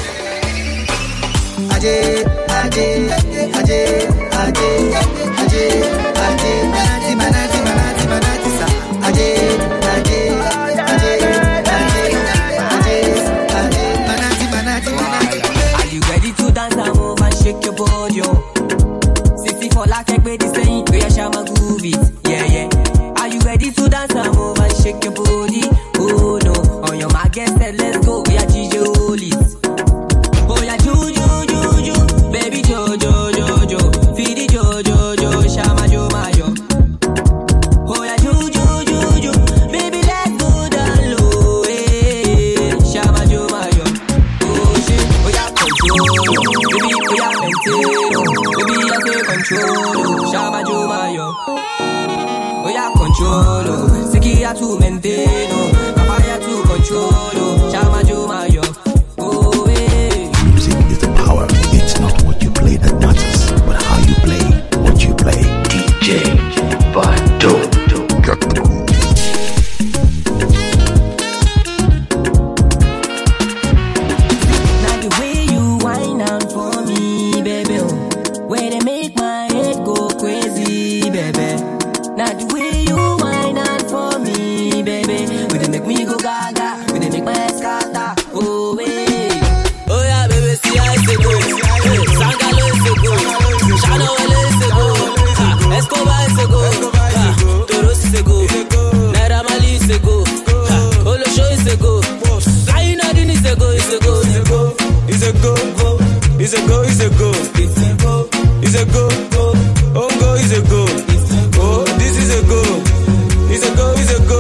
Aje, aje, aje, aje, aje, aje, manati, manati, manati, manati, sa. Aje, aje, aje, aje, aje, aje, manati, manati, manati. Are you ready to dance and move and shake your body, yo? sixty-four like everybody saying, we are shama groove it, yeah, yeah. Are you ready to dance and move and shake your body? Oh no, on your mark, get set, let's go, we are G J Olis. Oh yeah, ju, ju, ju, ju, baby jo, jo, jo, jo, feed it jo, jo, jo, shama jo, mayo. Oh yeah, ju, ju, ju, ju, baby let's go down low, eh, shama jo, mayo. Oh shit, oh yeah, control, baby, oh yeah, maintain, baby I say control, shama jo, mayo. Oh yeah, control, siki ya to maintain, papaya to control, shama jo, mayo. Music is the power. It's not what you play that matters, but how you play what you play. D J Bado. Now the way you whine out for me, baby, oh, where they make my head go crazy, baby. Now the way you whine out for me, baby, where they make me go gaga, where they make my head scatter, oh wait. Oh yeah, baby, see I say go, hey, Sangalo say go, Shana Wale say go, ha, Escobar say go, ha, Toros say go, Naira Mali say go, ha, Olosho say go, Zaina Dini say go, say go, say go, It's a go, it's a go, it's a go, it's a go, Ongo is a go, oh this is a go, it's a go, it's a go,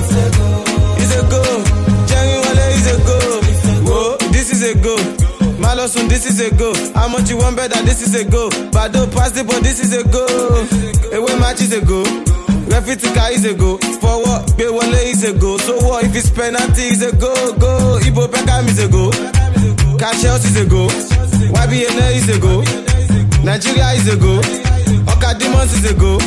it's a go, Jangi Wale is a go, oh this is a go. Malosun, this is a go. How much you want better? This is a go. Bado pass the but this is a go. Away match is a go. Refitika is a go. Forward, Bewale is a go. So what if it's penalty is a go, go. Ibo Pekam is a go. Cash House is a go. Y B N A is a go. Nigeria is a go. Oka Demons is a go.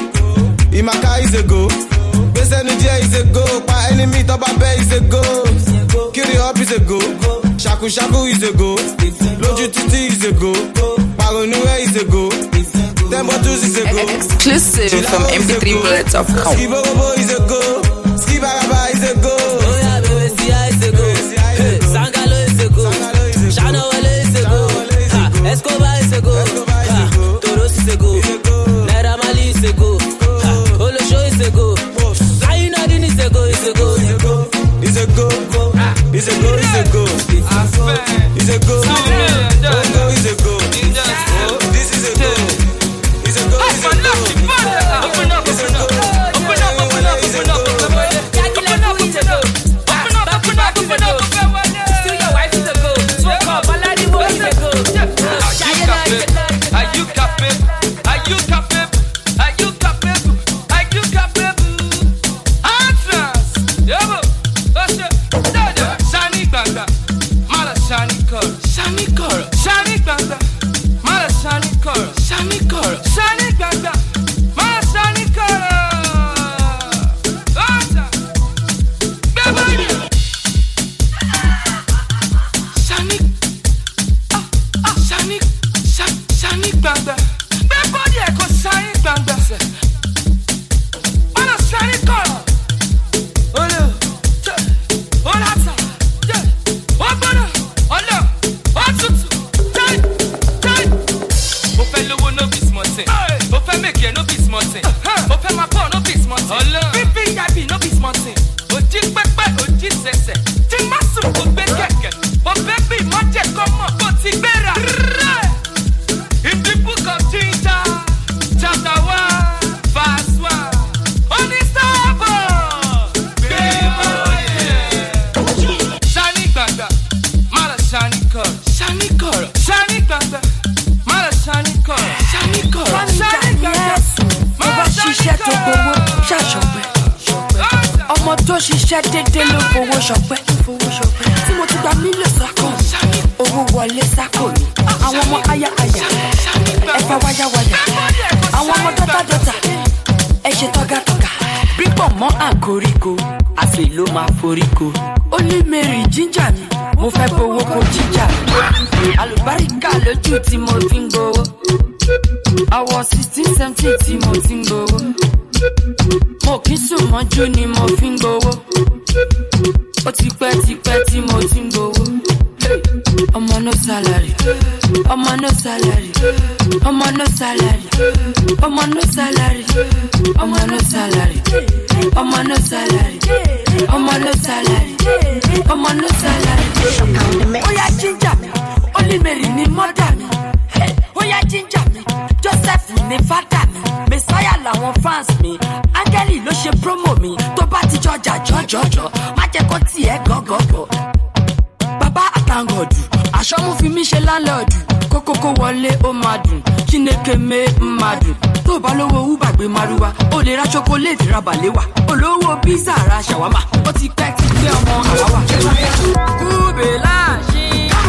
Imaka is a go. Bese Nigeria is a go. Pa enemy Toba Bay is a go. Kiri Up is a go. Shaku Shaku is a go. Loju Titi is a go. Paronue is a go. Tembotus is a go. Exclusive from M P three bullets dot com. Skibobo is a go. Skibaraba is a go. Oh yeah, baby, see I is a go. Hey, Sangalo is a go. Shana Wale is a go. Ha, Escobar is a go. Ha, Toros is a go. Naira Mali is a go. Ha, Olosho is a go. Zaina Dini is a go, is a go. It's a go. It's a go, it's a go. It's a go. Ongo is a go. Oh, this is a go. It's a go, it's a go. Open up, open up. Open up, open up, open up. Open up, open up. Open up, open up, open up. Still your wife is a go. Smoke up, Baladi boy is a go. Are you capable? Are you capable? Are you capable? Are you capable? Answers. Yabo. Shani Banga, Mala Shani Kor, Shani Kor, Shani Banga, Mala Shani Kor, Shani Kor, Shani Banga, Mala Shani Kor. Shani, ah ah Shani, Shani Banga, everybody echo Shani Banga, Mala Shani Kor. Oh no. ọmọ tó ṣiṣẹ́ dédé ló fowó ṣọpẹ́ tí mo ti gba mílíọ̀nù sákò owó wọlé sákò mi àwọn ọmọ ayáayá ẹ̀fà wáyáwáyá àwọn ọmọ dọ́tàdọ́tà ẹ ṣe tọ́gàtọ́gà. Bípọ̀ mọ́ àgóríko, àfè ló máa foríko. Ó ní Mary jíjà mi, mo fẹ́ gbowó kó jíjà mi. Àlùbáríkà lójú tí mo fi ń gbowó. Àwọ̀ sixteen seventeen tí mo ti ń gbowó. Mo kì í sùn mọ́jú ni mo fi ń gbowó. Ó ti pẹ́ ti pẹ́ tí mo ti ń gbowó. Ọmọ no salary, ọmọ no salary, ọmọ no salary, ọmọ no salary, ọmọ no salary, ọmọ no salary, ọmọ no salary, ọmọ no salary. Ó yá jíjà mi, Olímèrì ni mọ́dà mi. Ó yá jíjà mi, Joseph ni fádà mi. Messiah làwọn fans mi. Áńgẹ́lì ló ṣe promo mi. Tó bá ti jọjà jọjọjọ, má jẹ́ kó tiẹ̀ gọ́gọ́gọ́. Bàbá àtàngọ̀dù, àṣọ́mú fi mí ṣe lálọ́ọ̀dù. Kókókó wọlé ó máa dùn, Chineke mé ń máa dùn. Tó bá lówó Uber gbé Márúwá, ó lè ra chocolate ra bàléwà. Olówó pizza ra ṣàwámà, ó ti pẹ́ ti gbé ọmọ àwáwà. Kúbè láàṣì.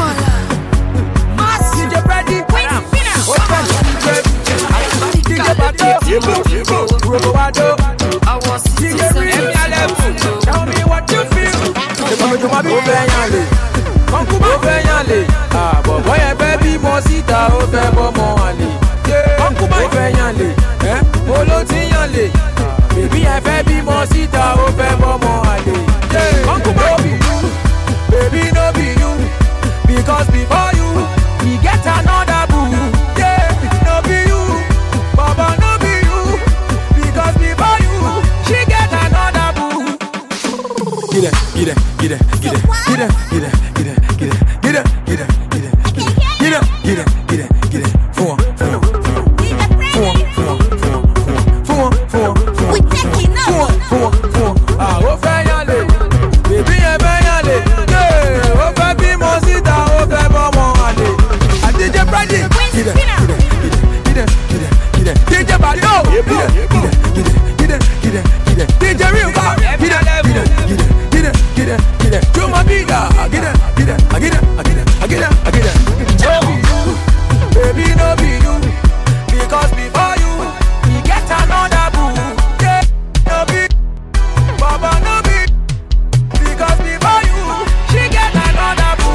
Máàsì jẹ́ bẹ́ẹ̀dì. Ó fẹ́ ṣe D J Bado, Ibo, Robo Bado. Àwọn sí ti sẹ́yìn. Ẹ̀mí alẹ́ fún, tell me what you feel. Ìgbàlódé ó fẹ́ yàn lè, kọ́ńkú ó fẹ́ yàn lè. Àbọ̀bọ̀ yẹn fẹ́ bímọ síta, ó fẹ́ bọ́mọ àlè. Kọ́ńkú ó fẹ́ yàn lè, mo ló ti yàn lè. Bèbí yẹn fẹ́ bímọ síta, ó fẹ́ bọ́mọ àlè. Kọ́ńkú no be you, baby no be you, because before you, we get another boo. Yeah, no be you, Baba no be you, because before you, she get another boo. Get it, get it, get it, get it, get it, get it, get it, get it, get it, get it, get it, get it, get it, get it, get it. Four, four, four, four, four, four, four, four. We taking up. Four, four, four. Ah, ó fẹ́ yàn lè, bèbí yẹn fẹ́ yàn lè. Yeah, ó fẹ́ bímọ síta, ó fẹ́ bọ́mọ àlè. Àdíjẹ́ Friday. Get it, get it, get it, get it, get it. D J Bado. Get it, get it, get it, get it, get it, get it. D J Real Bob. Get it, get it, get it. Get it, get it, get it. To my bigger. I get it, get it, I get it, I get it, I get it, I get it. No be you, baby, no be you, because before you, we get another boo. Yeah, no be, Baba no be, because before you, she get another boo.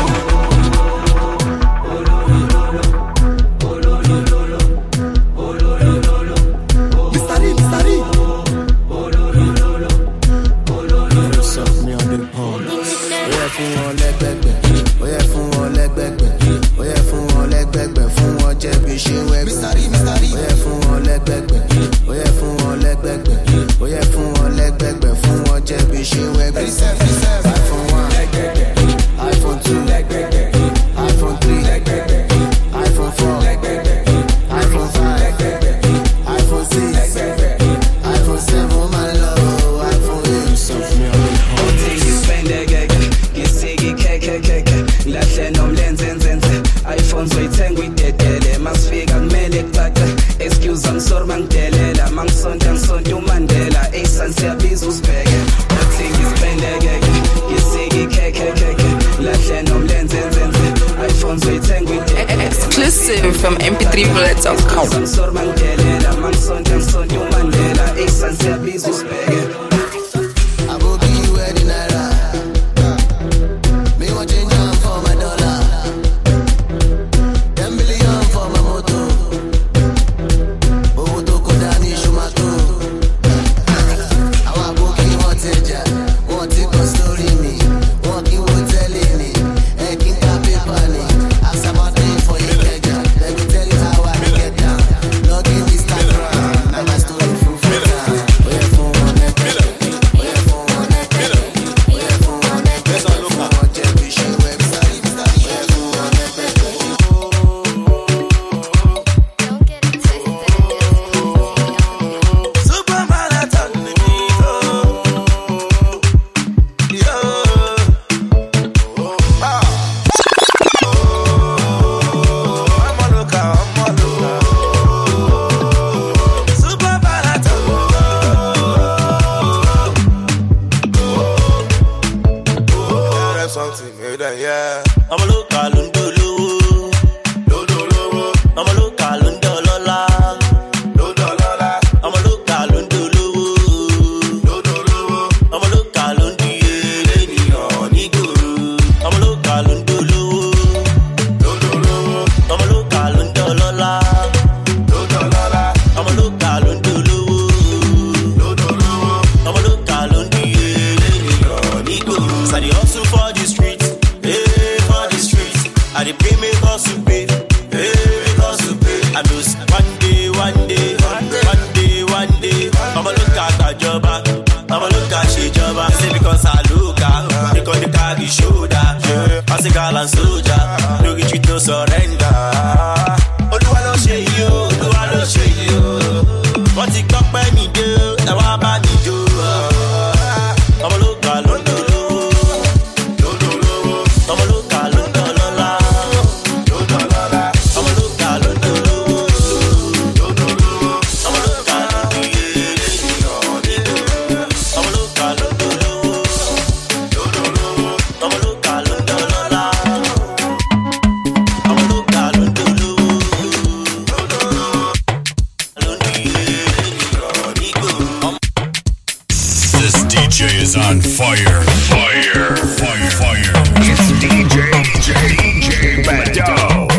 Mister Lee, Mister Lee. Fún wọn lẹ́gbẹ̀gbẹ̀, ó yẹ fún wọn lẹ́gbẹ̀gbẹ̀, ó yẹ fún wọn lẹ́gbẹ̀gbẹ̀, fún wọn jẹ́ bí ṣe wẹ́gbẹ̀. Ó yẹ fún wọn lẹ́gbẹ̀gbẹ̀, ó yẹ fún wọn lẹ́gbẹ̀gbẹ̀, ó yẹ fún wọn lẹ́gbẹ̀gbẹ̀, fún wọn jẹ́ bí ṣe wẹ́gbẹ̀. iPhone one, iPhone two, iPhone three, iPhone four, iPhone five, iPhone six, iPhone seven, my love, iPhone eight. Lahle nomlenzenzenze iPhone zoyithenga uyidedele masifika kumele kucace excuse angisor mangidelela mangisonta ngisonta uMandela esan siyabiza usibheke uthi ngisiphendekeke ngisiki kekekeke lahle nomlenzenzenze iPhone zoyithenga uyidedele exclusive from M P three bullets dot com. Angisor mangidelela mangisonta ngisonta uMandela esan siyabiza usibheke abobi wedi naira. I'm a local, saluka. Because the carry shoulder. I say gallant soldier. No retreat, no surrender. Olúwa ló ṣe yìí o, Olúwa ló ṣe yìí o. Wọ́n ti gbọ́ pé mi dé, ẹ wá bá mi jó. Ọmọ ló kà lóńdó lówó, lóńdó lówó. Ọmọ ló kà lóńdó lọ́lá, lóńdó lọ́lá. Ọmọ ló kà lóńdó lówó, lóńdó lówó. Ọmọ ló kà lóńdó yé, ọmọ ló kà lóńdó lówó, lóńdó lówó. Ọmọ ló kà lóńdó lọ́lá, ọmọ ló kà lóńdó lówó, lóńdó lówó. This D J is on fire. Fire. Fire. Fire. It's D J. D J. D J Bado.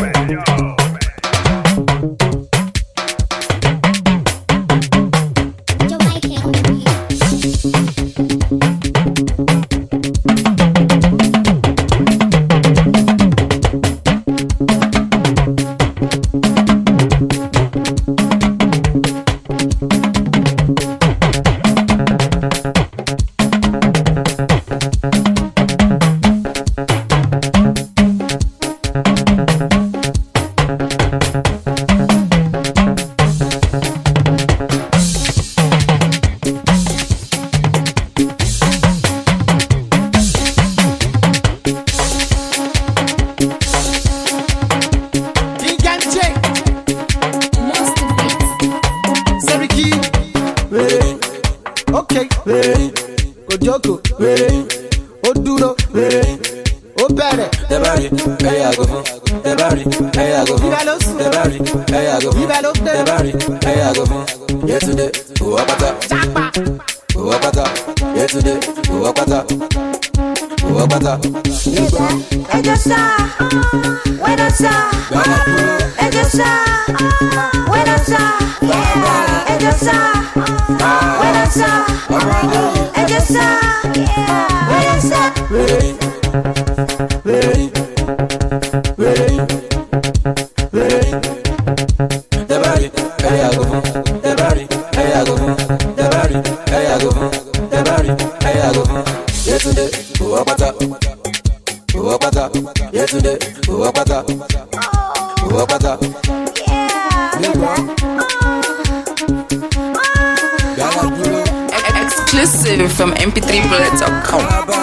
Exclusive from M P three bullets dot com.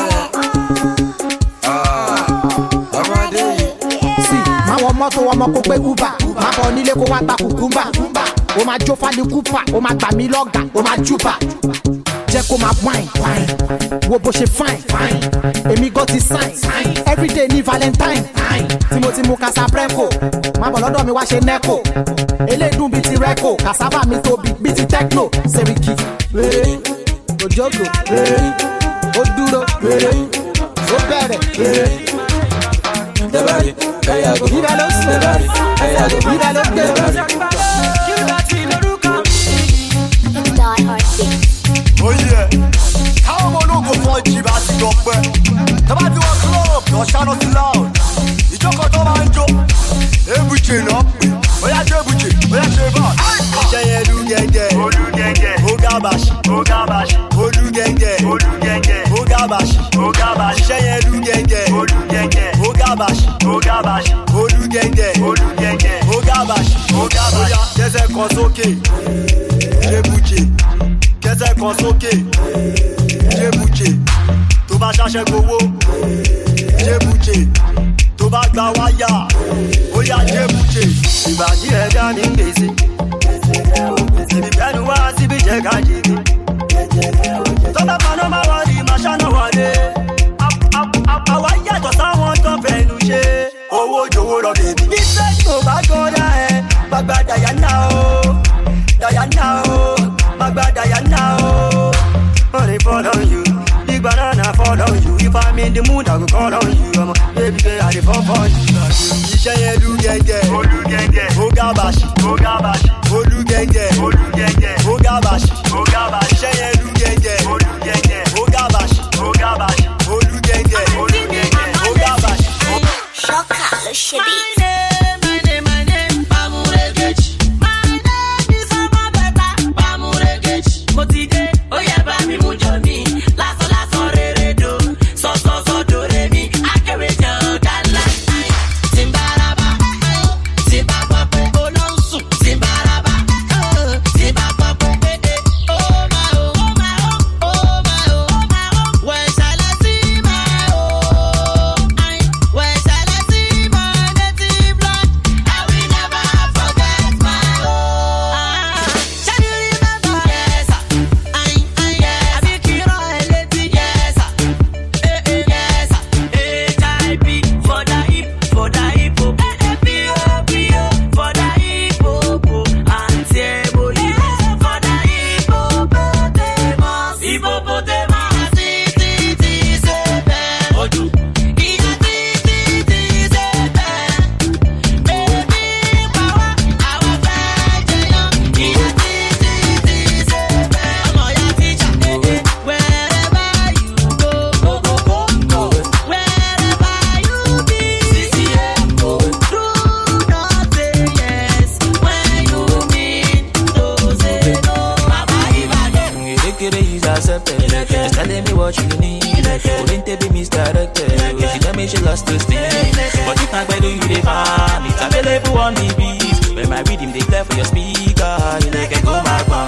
Mọ́tò ọmọ kò gbé uber má bọ̀ nílé kó wá ta kùkúmbà ó máa jó fálí kúpà ó máa gbà mí lọ́gà ó máa júbà jẹ́ kó máa wine wo bó ṣe fine èmi gan ti sign everyday ní valentine tí mo ti mu Casablanca má bọ̀ lọ́dọ̀ mi wá ṣe neco eléèdùn bíi ti reco cassava mi tóbi bíi ti techno Seriki òjòkó ó dúró ó bẹ̀rẹ̀. Viva los Ferrari, viva los Ferrari. Oh yeah, how am I not going to achieve as you go back? The body was club, no shadow too loud. You don't go to Manjo, every chain up. Oh yeah, every chain, oh yeah, Chevron. Say you get there, oh you get there, oh gabash, oh gabash, oh you get there, oh you get there, oh gabash, oh gabash. Say you get there, oh you get there, oh gabash, oh gabash, oh you get there, oh you get there, oh gabash, oh gabash. Oh yeah, there's a consoke, every kẹsẹ̀ kan sókè jébùjẹ tó bá ṣàṣẹ gbowó jébùjẹ tó bá gba wáyà ó yá jébùjẹ ìbàdí ẹ̀dá ní gbèsè ìbí bẹ́ẹ̀ni wá síbi jẹ́ ká jèdè tó bá paná máa wà ní màá ṣáná wọlé àwa yàtọ̀ sáwọn tó fẹ́nu ṣe owó jòwó lọ bèbí. bí sẹ́yìn tó bá gọ́dá ẹ gbàgbà Diana o Diana o. Magba Diana, oh, money fall on you. Big banana fall on you. If I'm in the mood, I will call on you. I'm a baby girl, I fall for you. Ishe lu genge, olu genge, ogabashi, ogabashi, olu genge, olu genge, ogabashi, ogabashi. Ishe lu genge, olu genge, ogabashi, ogabashi, olu genge, olu genge, ogabashi. Shoka, le shebi. Mo ti dé, ó yẹ bá mi mú jọ mi, lásán lásán rere Oriente be misdirected. She tell me she lost her steam. But if I do you the farm, it's available on the beat. When my rhythm they play for your speaker, you like a go my bang.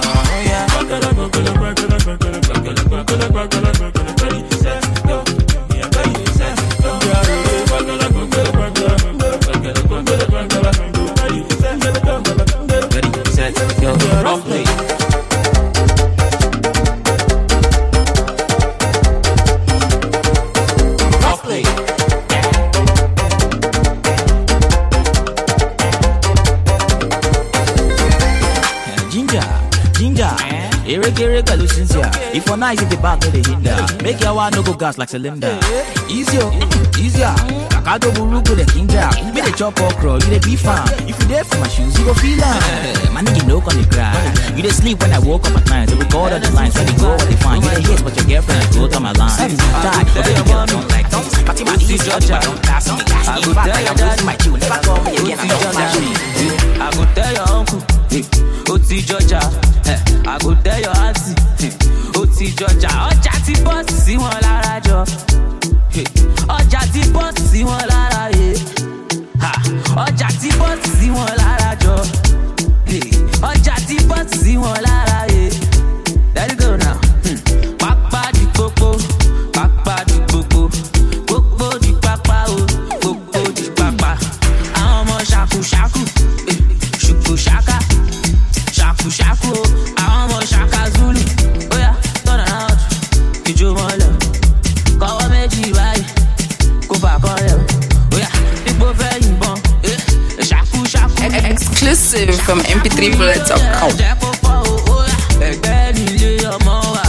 If for night in the back, no they hinder. Make your one no go gas like cylinder. Easier, easier. Kakado buruku the king jack. Be the chop okra, you the beef farm. If you there for my shoes, you go feel am. Man, you know on the ground. You they sleep when I woke up at night. They record all the lines when they go, what they find. You the hits, but your girlfriend I go to my line. Die, but they don't like this. Party my easy judge, I don't pass me. I go tell your dad, my tune never call me again. I don't flash me. I go tell your uncle, Oti Georgia. I go tell your auntie, Oti Georgia. Ọjà ti bọ́ọ̀sì sí wọn lára jọ. Ọjà ti bọ́ọ̀sì sí wọn lára yẹ. Ọjà ti bọ́ọ̀sì sí wọn lára jọ. Ọjà ti bọ́ọ̀sì sí wọn lára yẹ. Let it go now. Pápá di gbogbo, pápá di gbogbo, gbogbo di pápá o, gbogbo di pápá. Àwọn ọmọ ṣàkúṣàkú, ṣùkú ṣàkà, ṣàkú ṣàkú o. Àwọn ọmọ ṣàkà Zulu, oya turn around, ìjó mọ́lẹ̀, kọ́wọ́ méjì báyìí, kó fà kọ́lẹ̀, oya dípò fẹ́ yìnbọn, ṣàkú ṣàkú. Exclusive from M P three bullet dot com. Ẹgbẹ́ nílé ọmọ wa,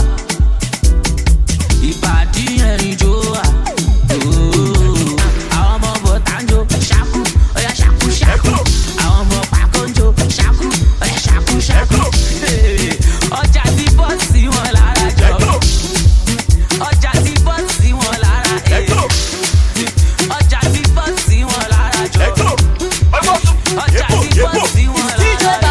ìbàdí ẹ̀rìn jó wa. Àwọn ọmọ bọ̀tánjó ṣàkú, oya ṣàkú ṣàkú. Àwọn ọmọ pàkóńjó ṣàkú, oya ṣàkú ṣàkú. Ọjà ti bọ́ sí wọn lára jọ. Ọjà ti bọ́ sí wọn lára. Ọjà ti bọ́ sí wọn lára jọ. Ọjà ti bọ́ sí wọn lára.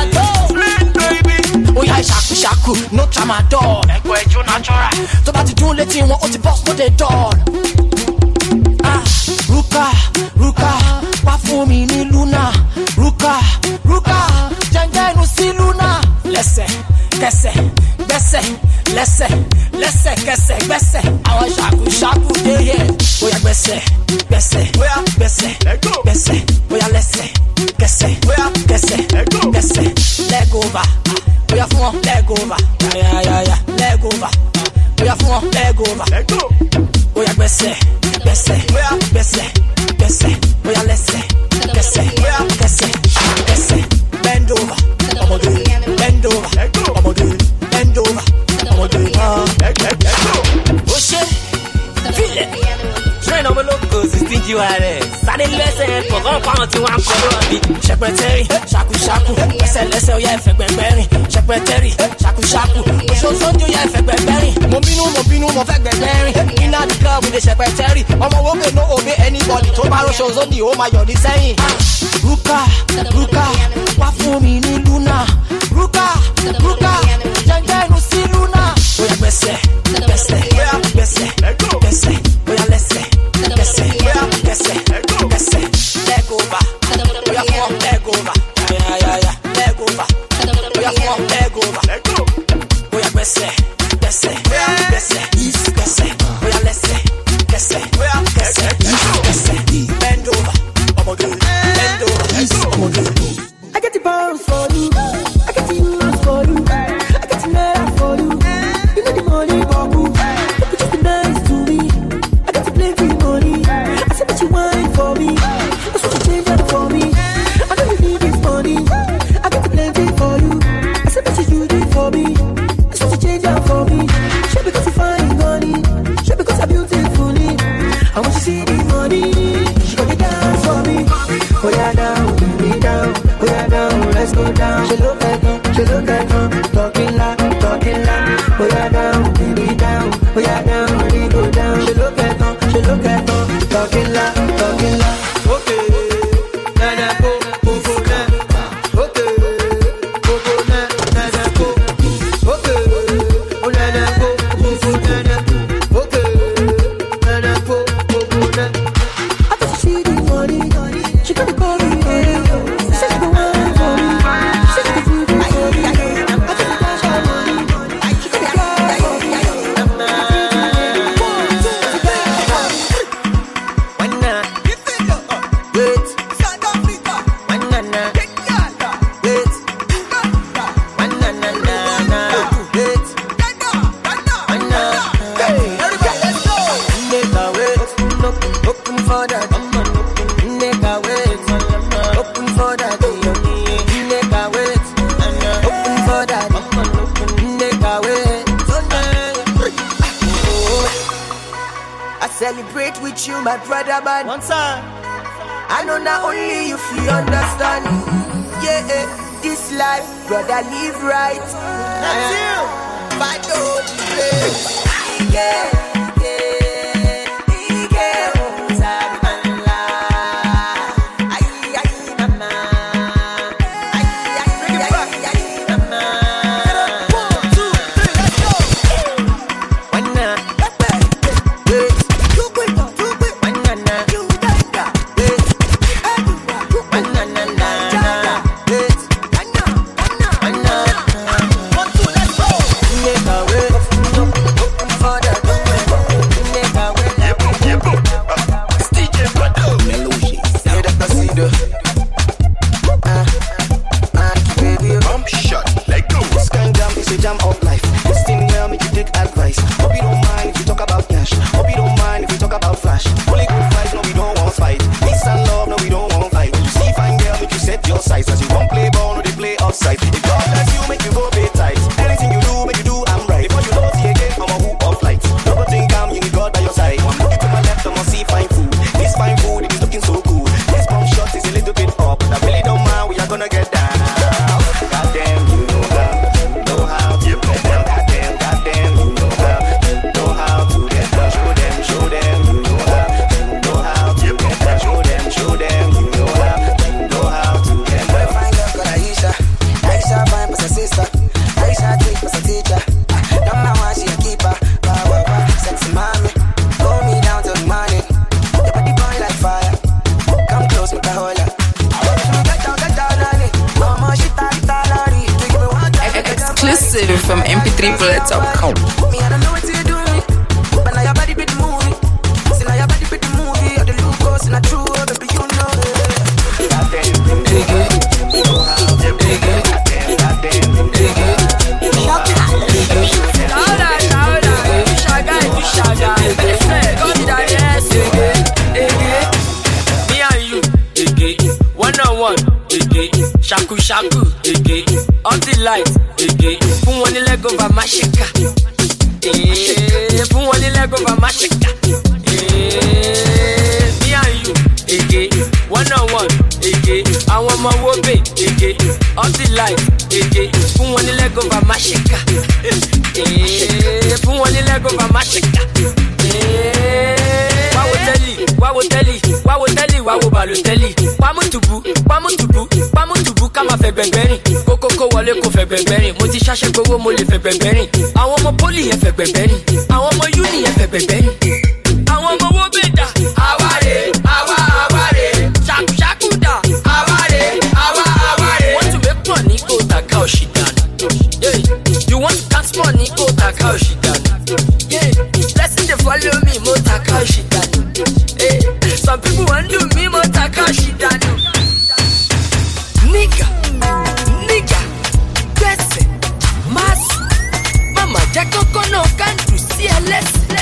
Oya ṣàkú ṣàkú, no tramadol. Ẹ̀kọ́ ẹ̀jú natural. Tó bá ti dún létí wọn, ó ti bọ́ sóde dọ́ọ̀l. Ah, Ruka, Ruka, wá fún mi ní Luna. Ruka, Ruka, jẹ́njẹ́ inú sí Luna. Lẹ́sẹ̀, kẹsẹ̀, gbẹ́sẹ̀, lẹ́sẹ̀, lẹ́sẹ̀, kẹsẹ̀, gbẹ́sẹ̀. Àwọn ṣàkú ṣàkú dé yẹ. Oya gbẹ́sẹ̀, gbẹ́sẹ̀, gbẹ́sẹ̀, gbẹ́sẹ̀. Oya lẹ́sẹ̀, kẹsẹ̀, kẹsẹ̀, kẹsẹ̀. Leg over. Oya fún wọn, leg over. Ya ya ya, leg over. Oya fún wọn, leg over. Oya gbẹ́sẹ̀, gbẹ́sẹ̀, gbẹ́sẹ̀, gbẹ́sẹ̀. Oya lẹ́sẹ̀, kẹsẹ̀, kẹsẹ̀, kẹsẹ̀. Bend over, ọmọdé. Bend over, ọmọdé. Bend over, ọmọdé. Ó ṣe fílẹ̀. Train ọmọ lóko sí stingy wireless. Sáré lẹ́sẹ̀ kọ̀ọ̀kan fáwọn tí wọ́n á kọ́ lọ́wọ́ bí. Ṣẹpẹtẹ́rì, ṣàkúṣàkú, ẹsẹ̀ lẹ́sẹ̀ ó yá ẹ̀fẹ̀ gbẹ̀gbẹ̀rìn. Ṣẹpẹtẹ́rì, ṣàkúṣàkú, oṣooṣojú ó yá ẹ̀fẹ̀ gbẹ̀gbẹ̀rìn. Mo bínú, mo bínú, mo fẹ́ gbẹ̀gbẹ̀rìn. Iná di club with the ṣẹpẹtẹ́rì. Ọmọ wo pé no obey anybody tó bá rọ́ṣọ zoni ó máa yọ̀dí sẹ́yìn. Ruka, Ruka, wá fún mi ní Luna. Ruka, Ruka, jẹ́jẹ́ inú sí Luna. Oya gbẹ́sẹ̀, gbẹ́sẹ̀, gbẹ́sẹ̀, gbẹ́sẹ̀, oya lẹ́sẹ̀, gbẹ́sẹ̀, gbẹ́sẹ̀, gbẹ́sẹ̀. Leg over, oya fún ọ leg over. Ya ya ya, leg over, oya fún ọ leg over. Oya gbẹ́sẹ̀, gbẹ́sẹ̀, gbẹ́sẹ̀, gbẹ́sẹ̀, oya lẹ́sẹ̀, gbẹ́sẹ̀, gbẹ́sẹ̀, gbẹ́sẹ̀. Bend over, ọmọdé, bend over, ọmọdé. I get the bounce for you. I get the euros for you. I get the naira for you. You know the money, babu. You just be nice to me. I get the plenty money. I said that you want for me. That's what you change that for me. I know you need this money. I get the plenty for you. I said that you use it for me. That's what you change that for me. Sure because you find money. Sure because I'm beautifully. I want you to see this money. She gonna dance for me. Oh yeah, down, me down. Oh yeah, down, let's go down. She look at them, she look at them. Talking loud, talking loud. Oh yeah, down, baby down. Oh yeah, down, we go down. She look at them, she look at them. Talking loud, talking loud. Okay, na na go, go go na. Okay, go go na, na na go. Okay, oh na na go, go go na na. Okay, I celebrate with you, my brother, man. One time. I know not only you feel understand. Yeah, eh, this life, brother, live right. That's you. Fight the whole place. Yeah. From M P three bullets dot com. Me, I don't know what you're doing, but now your body be the movie. See now your body be the movie. Or the look goes in a true, baby, you know Me and you, one on one, shaku shaku, on the light. Fún wọn ní leg over my shaker. Fún wọn ní leg over my shaker. Me and you, ege, one on one, ege. Àwọn ọmọ wo bè, ege. On the light, ege. Fún wọn ní leg over my shaker. Fún wọn ní leg over my shaker. Wá wo tẹ́lì, wá wo tẹ́lì, wá wo tẹ́lì, wá wo bàlùtẹ́lì. Pàmùtùbù, pàmùtùbù, pàmùtùbù ká máa fẹ́ gbẹ̀gbẹ̀rìn. Kókó wọlé kò fẹ́ gbẹ̀gbẹ̀rìn. Mo ti ṣaṣẹ́ gbowó mo lè fẹ́ gbẹ̀gbẹ̀rìn. Àwọn ọmọ pólì yẹn fẹ́ gbẹ̀gbẹ̀rìn. Àwọn ọmọ yúnì yẹn fẹ́ gbẹ̀gbẹ̀rìn. Àwọn ọmọ owó bè dà. Àwárè, àwa àwárè. Ṣàkúṣàkú dà. Àwárè, àwa àwárè. Want to make money kó tàkà òṣì dànù. You want to count money kó tàkà òṣì dànù. Blessing dey follow me mo tàkà òṣì dànù. Some people wan do me mo tàkà òṣì dànù. Nigga. Nigga, gbèsè, mass, mama jẹ́ kókó náà kánjú sí ẹ lẹ́sẹ̀.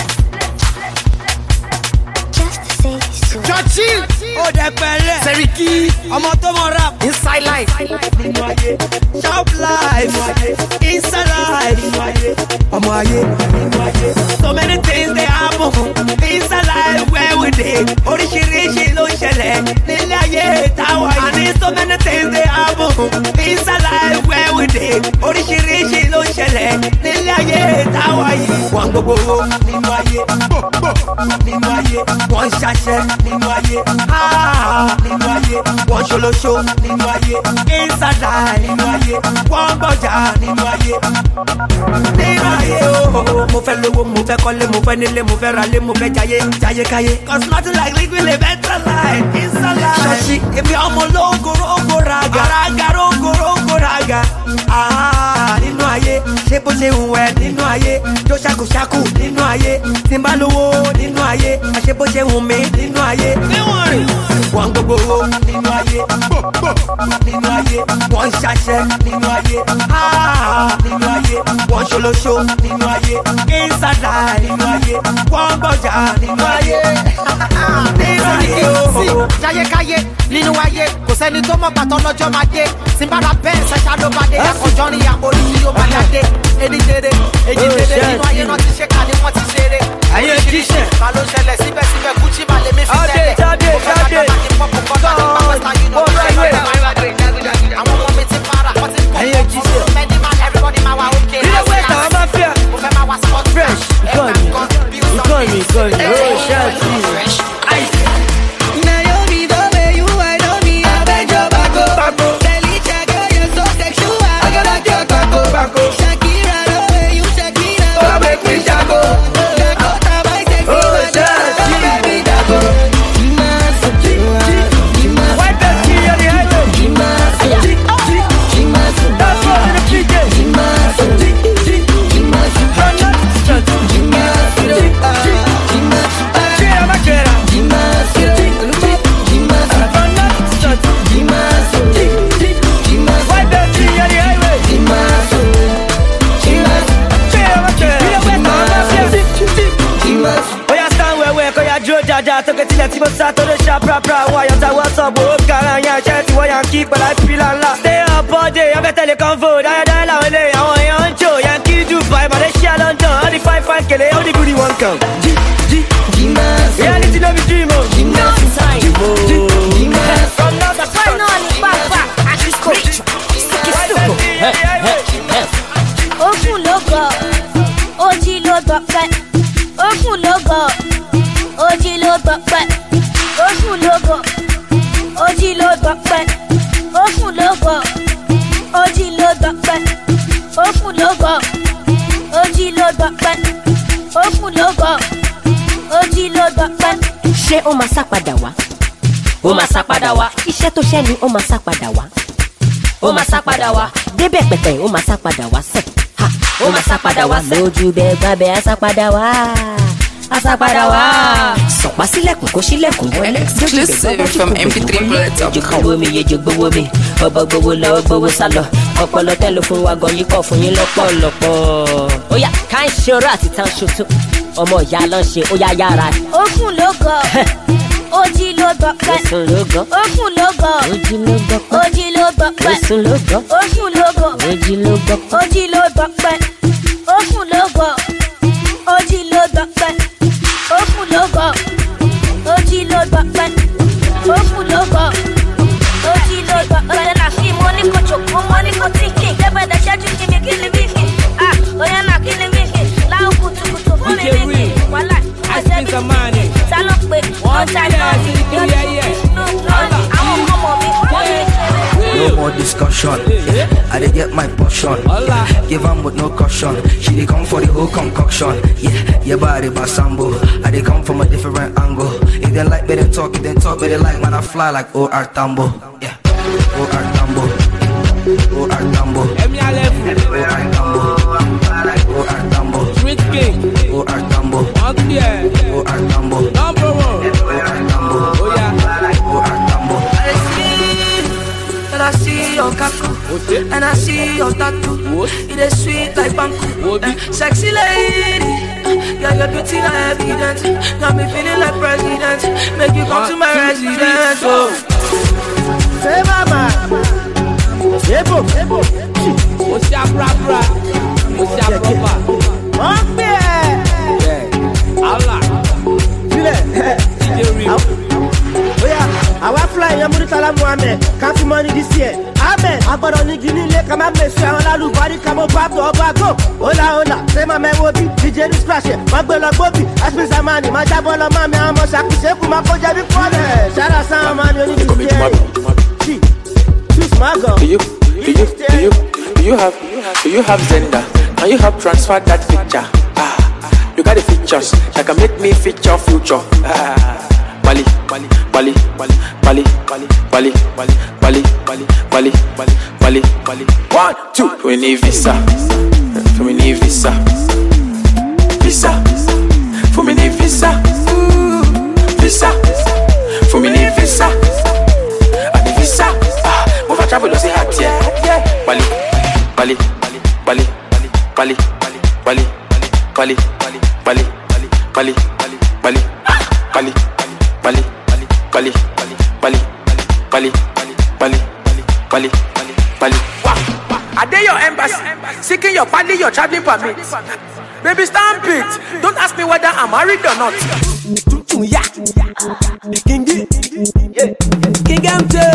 Jọ́jí, ó dẹ pẹ̀lẹ́. Sẹ̀ríkì, ọmọ tó mọ rap. Inside life. Nínú ayé. Sharp life. Inside life. Ọmọ ayé. Nínú ayé. So many things dey happen. Inside life where we dey. Oríṣiríṣi ló ṣẹlẹ̀. Nílé ayé táwa yìí. And so many things dey happen. Inside life where we dey. Oríṣiríṣi ló ṣẹlẹ̀. Nílé ayé táwa yìí. Wọ́n gbogbo wo nínú ayé. Nínú ayé. Wọ́n ṣaṣẹ́ nínú ayé. Nínú ayé. Wọ́n ṣolóṣó nínú ayé. Inside life nínú ayé. Wọ́n gbọ́jà nínú ayé. Nínú ayé o. Mo fẹ́ lówó, mo fẹ́ kọ́lé, mo fẹ́ nílé, mo fẹ́ ralé, mo fẹ́ jayé, jayé káyé. Cause nothing like liquid live better life. Inside life. Ṣọ́ọ̀ṣì èmi ọmọ lógo rógo raga. Raga rógo rógo raga. Nínú ayé. Ṣé bó ṣe hùn ẹ́ nínú ayé. Jó ṣàkóṣàkó nínú ayé. Tí n bá lówó nínú ayé. Àṣé bó ṣe hùn mí nínú ayé. Níwọ̀n rìn. Wọ́n gbogbo owó nínú ayé. Nínú ayé. Wọ́n ṣaṣẹ́ nínú ayé. Nínú ayé. Wọ́n ṣolóṣó nínú ayé. Inside life nínú ayé. Wọ́n gbọ́jà nínú ayé. Nínú ayé o. Jayékáyé nínú ayé. Kò sẹ́ni tó mọ̀ pàtó lọ́jọ́ máa dé. Tí n bá ra bẹ́ẹ̀ ṣẹ̀ṣá ló bá dé. Akọ̀jọ́ rin àpò orí yóò máa dé. Èdè tèrè, èdè tèrè nínú ayé náà ti ṣe kàdé wọ́n ti ṣeré. Ayé jíṣẹ́, money. Oh, shit. Stay up all day, I better tell comfort. I don't know they I want you show. Yankee Dubai, but they share London. All the five five kill, all the goody one come. G G G-Mass. Reality no be dream. G-Mass. G-Mass. From now the time on the back back. I just go. Open logo. O G logo. Open logo. O G logo. Open logo. O G logo. Open logo, O G logo, open logo, O G logo, open logo, O G logo. Ṣé ó máa sá padà wá? Ó máa sá padà wá. Iṣẹ́ tó ṣẹ́ ni ó máa sá padà wá. Ó máa sá padà wá. Débẹ̀ pẹ̀pẹ̀ ó máa sá padà wá sẹ̀. Ha! Ó máa sá padà wá sẹ̀. Lójú bẹ́ẹ̀ gbábẹ́ á sá padà wá. Á sá padà wá. Sọ̀pá sílẹ̀kùn kó sílẹ̀kùn wọlé. Exclusive from M P three bullets dot com. Gbowó mi yé ju gbowó mi. Ọbọ̀ gbowó lọ gbowó sálọ. Ọpọlọ tẹ́lẹ̀ fún wa gan yìí kọ̀ fún yín lọ́pọ̀lọpọ̀. Ó yá ká ń ṣòro àti tá ń ṣòtò. Ọmọ ìyá lọ ṣe ó yá yára. Ogun ló gọ̀. Ojí ló gbọ́ pẹ́. Osun ló gọ̀. Ogun ló gọ̀. Ojí ló gbọ́ pẹ́. Ojí ló gbọ́ pẹ́. Osun ló gọ̀. Ogun ló gọ̀. Ojí ló gbọ́ pẹ́. Ojí ló gbọ́ pẹ́. Ogun ló gọ̀. Ojí ló gbọ́ pẹ́. Ogun ló gọ̀. Ojí ló gbọ́ pẹ́. Ogun ló gọ̀. Ojí ló gbọ́ pẹ́. Ọ̀rẹ́ náà fi mọ́ ní kò chòkó mọ́ ní kò tíkì. Dẹ́gbẹ́ dẹ́ ṣẹ́jú kí mi kí ni bíkì. Ah, ọ̀rẹ́ náà kí ni bíkì. Láwọn kùtùkùtù fún mi bíkì. Wàhálà ọ̀sẹ̀ bíkì. Sálọ pé ọjà náà ní àwọn ọmọ mi wọ́n lè ṣe. No more discussion. Yeah, I dey get my portion. Yeah, give 'em with no caution. She dey come for the whole concoction. Yeah, your body basambo. I dey come from a different angle. If they like, better talk. If they talk, better like. Man, I fly like O R Tambo. Yeah, O R Tambo. O R Tambo. O R Tambo. O R Tambo. Street King. O R Tambo. O R Tambo. Number one. O R Tambo. Oh yeah. O R Tambo. And I see your caco, and I see your tattoo. It is sweet like banku, uh, sexy lady. Yeah, your beauty like evidence. Got me feeling like president. Make you come to my residence. Oh. Say mama, Ebo, Ebo, what's your bra bra? What's your proper? Mom, yeah, Allah, oh yeah, I want fly. I'm going to tell Mohammed. Can't see money this year. Amen. I got on the guinea lake. I'm a mess. I'm a little body. Come on, pop to Obago. Hola, hola. Say my man will be D J this crash. My brother Bobby. I spend some money. My job on the mommy. I'm a sack. Say, come on, Javi Pone. Shout out some money. You need to see. Choose my gun. Do you, do you, do you, do you have, do you have Zenda? Can you help transfer that picture? Ah, you got the features that can make me feature future. Ah. Bali, Bali, Bali, Bali, Bali, Bali, Bali, Bali, Bali, Bali, Bali, Bali, Bali. One, two. We need visa. We need visa. Visa. For me need visa. Visa. For me need visa. I need visa. Ah, move a travel, say hat yeah. Bali, Bali, Bali, Bali, Bali, Bali, Bali, Bali, Bali, Bali, Bali, Bali, Bali. Bali, Bali, Bali, Bali, Bali, Bali, Bali, Bali, Bali. I dare your embassy, seeking your Bali, your traveling permit. Baby, stamp it. Don't ask me whether I'm married or not. Yeah, King, yeah, King M J.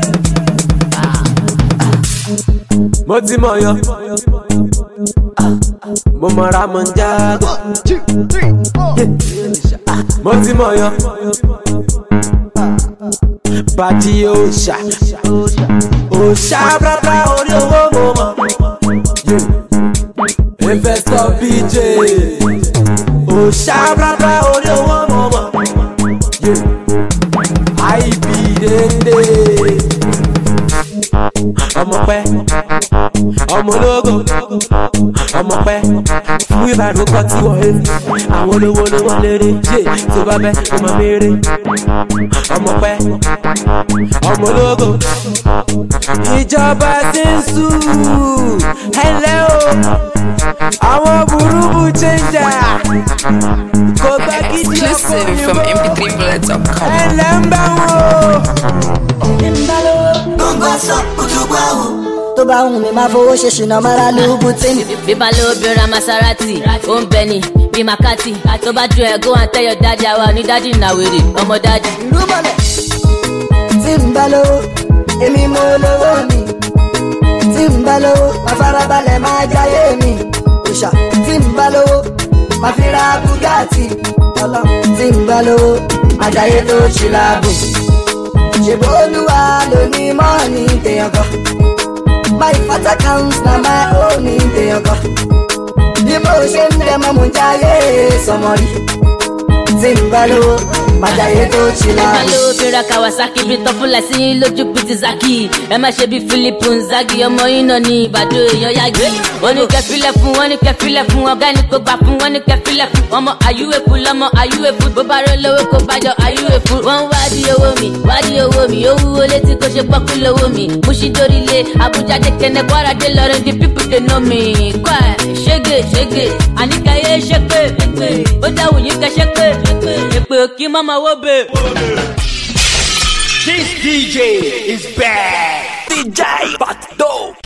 Moti Moyo, Momara Manjago. mo ti mọ̀ yan. Bàdí òòṣà, òòṣà brada orí owó mo mọ̀. Investor B J, òòṣà brada orí owó mo mọ̀. I B dende, ọmọ pẹ́, ọmọ ológo, ọmọ pẹ́, fún ìbàdàn kan tí wọ́n hé. Àwọn olówó ló wọ́n lérè, ṣé tó bá bẹ́ ó máa mérè. Ọmọ pẹ́, ọmọ ológo, ìjọba ti ń sú, ẹ̀lẹ́ o, àwọn burúkú chẹ́ńjà, kò gbá gidi ọkọ̀ mi mọ́, ẹ̀lẹ́ ń bá wọn o. Gbọ̀ngàn sọ kùtùgbà wò. Tó bá wùn mí máa fowó ṣe ṣìnà mọ́ra lóògùn tí mi. Bíbá ló bẹ̀rẹ̀ Maserati, ó ń bẹ ni bí Makati. Tó bá ju ẹ̀ go and tell your daddy àwa ní daddy nàwèrè ọmọ daddy. Rúbọ̀lẹ̀ tí ń bá lówó, èmi mo lówó mi. Tí ń bá lówó, máa farabalẹ̀ máa jáyé mi. Òṣà tí ń bá lówó, máa fi ra Bugatti. Ọlọ́run tí ń bá lówó, máa jáyé tó ṣì láàbò. Ṣèbó olúwa ló ní mọ́ọ̀nì tèèyàn kan. My fat account na my own tèèyàn kan. Bí mo ṣe ń dẹ́ mọ́ mo ń jáyé sọmọrí. Tí ń bá lówó, máa jáyé tó ṣì láàbò. Bíbá ló bẹ̀rẹ̀ Kawasaki bí tọ́ fúnlẹ̀ sí lójú bí ti Zaki. Ẹ má ṣe bí Philip Nzagi, ọmọ yín náà ní Ìbàdàn èèyàn yagi. Wọ́n ní kẹfílẹ̀ fún, wọ́n ní kẹfílẹ̀ fún, ọ̀gá ni kò gbà fún, wọ́n ní kẹfílẹ̀ fún. Ọmọ àyúwèfù lọ́mọ àyúwèfù, bó bá rẹ lówó kó bájọ àyúwèfù. Wọ́n wádìí owó mi, wádìí owó mi, ó wúwo létí kó ṣe pọ́kú lówó mi. Mo ṣì dórí lé Abuja dé Kẹ́nẹ́ Kwara dé lọ́rẹ́ di people dey know me. Kọ́ ẹ̀ ṣége ṣége, àníkàyé ṣépè, ó dáhùn yín kẹ́ ṣépè, èpè òkì mọ́mọ́ wó bè. This D J is bad. D J Bado.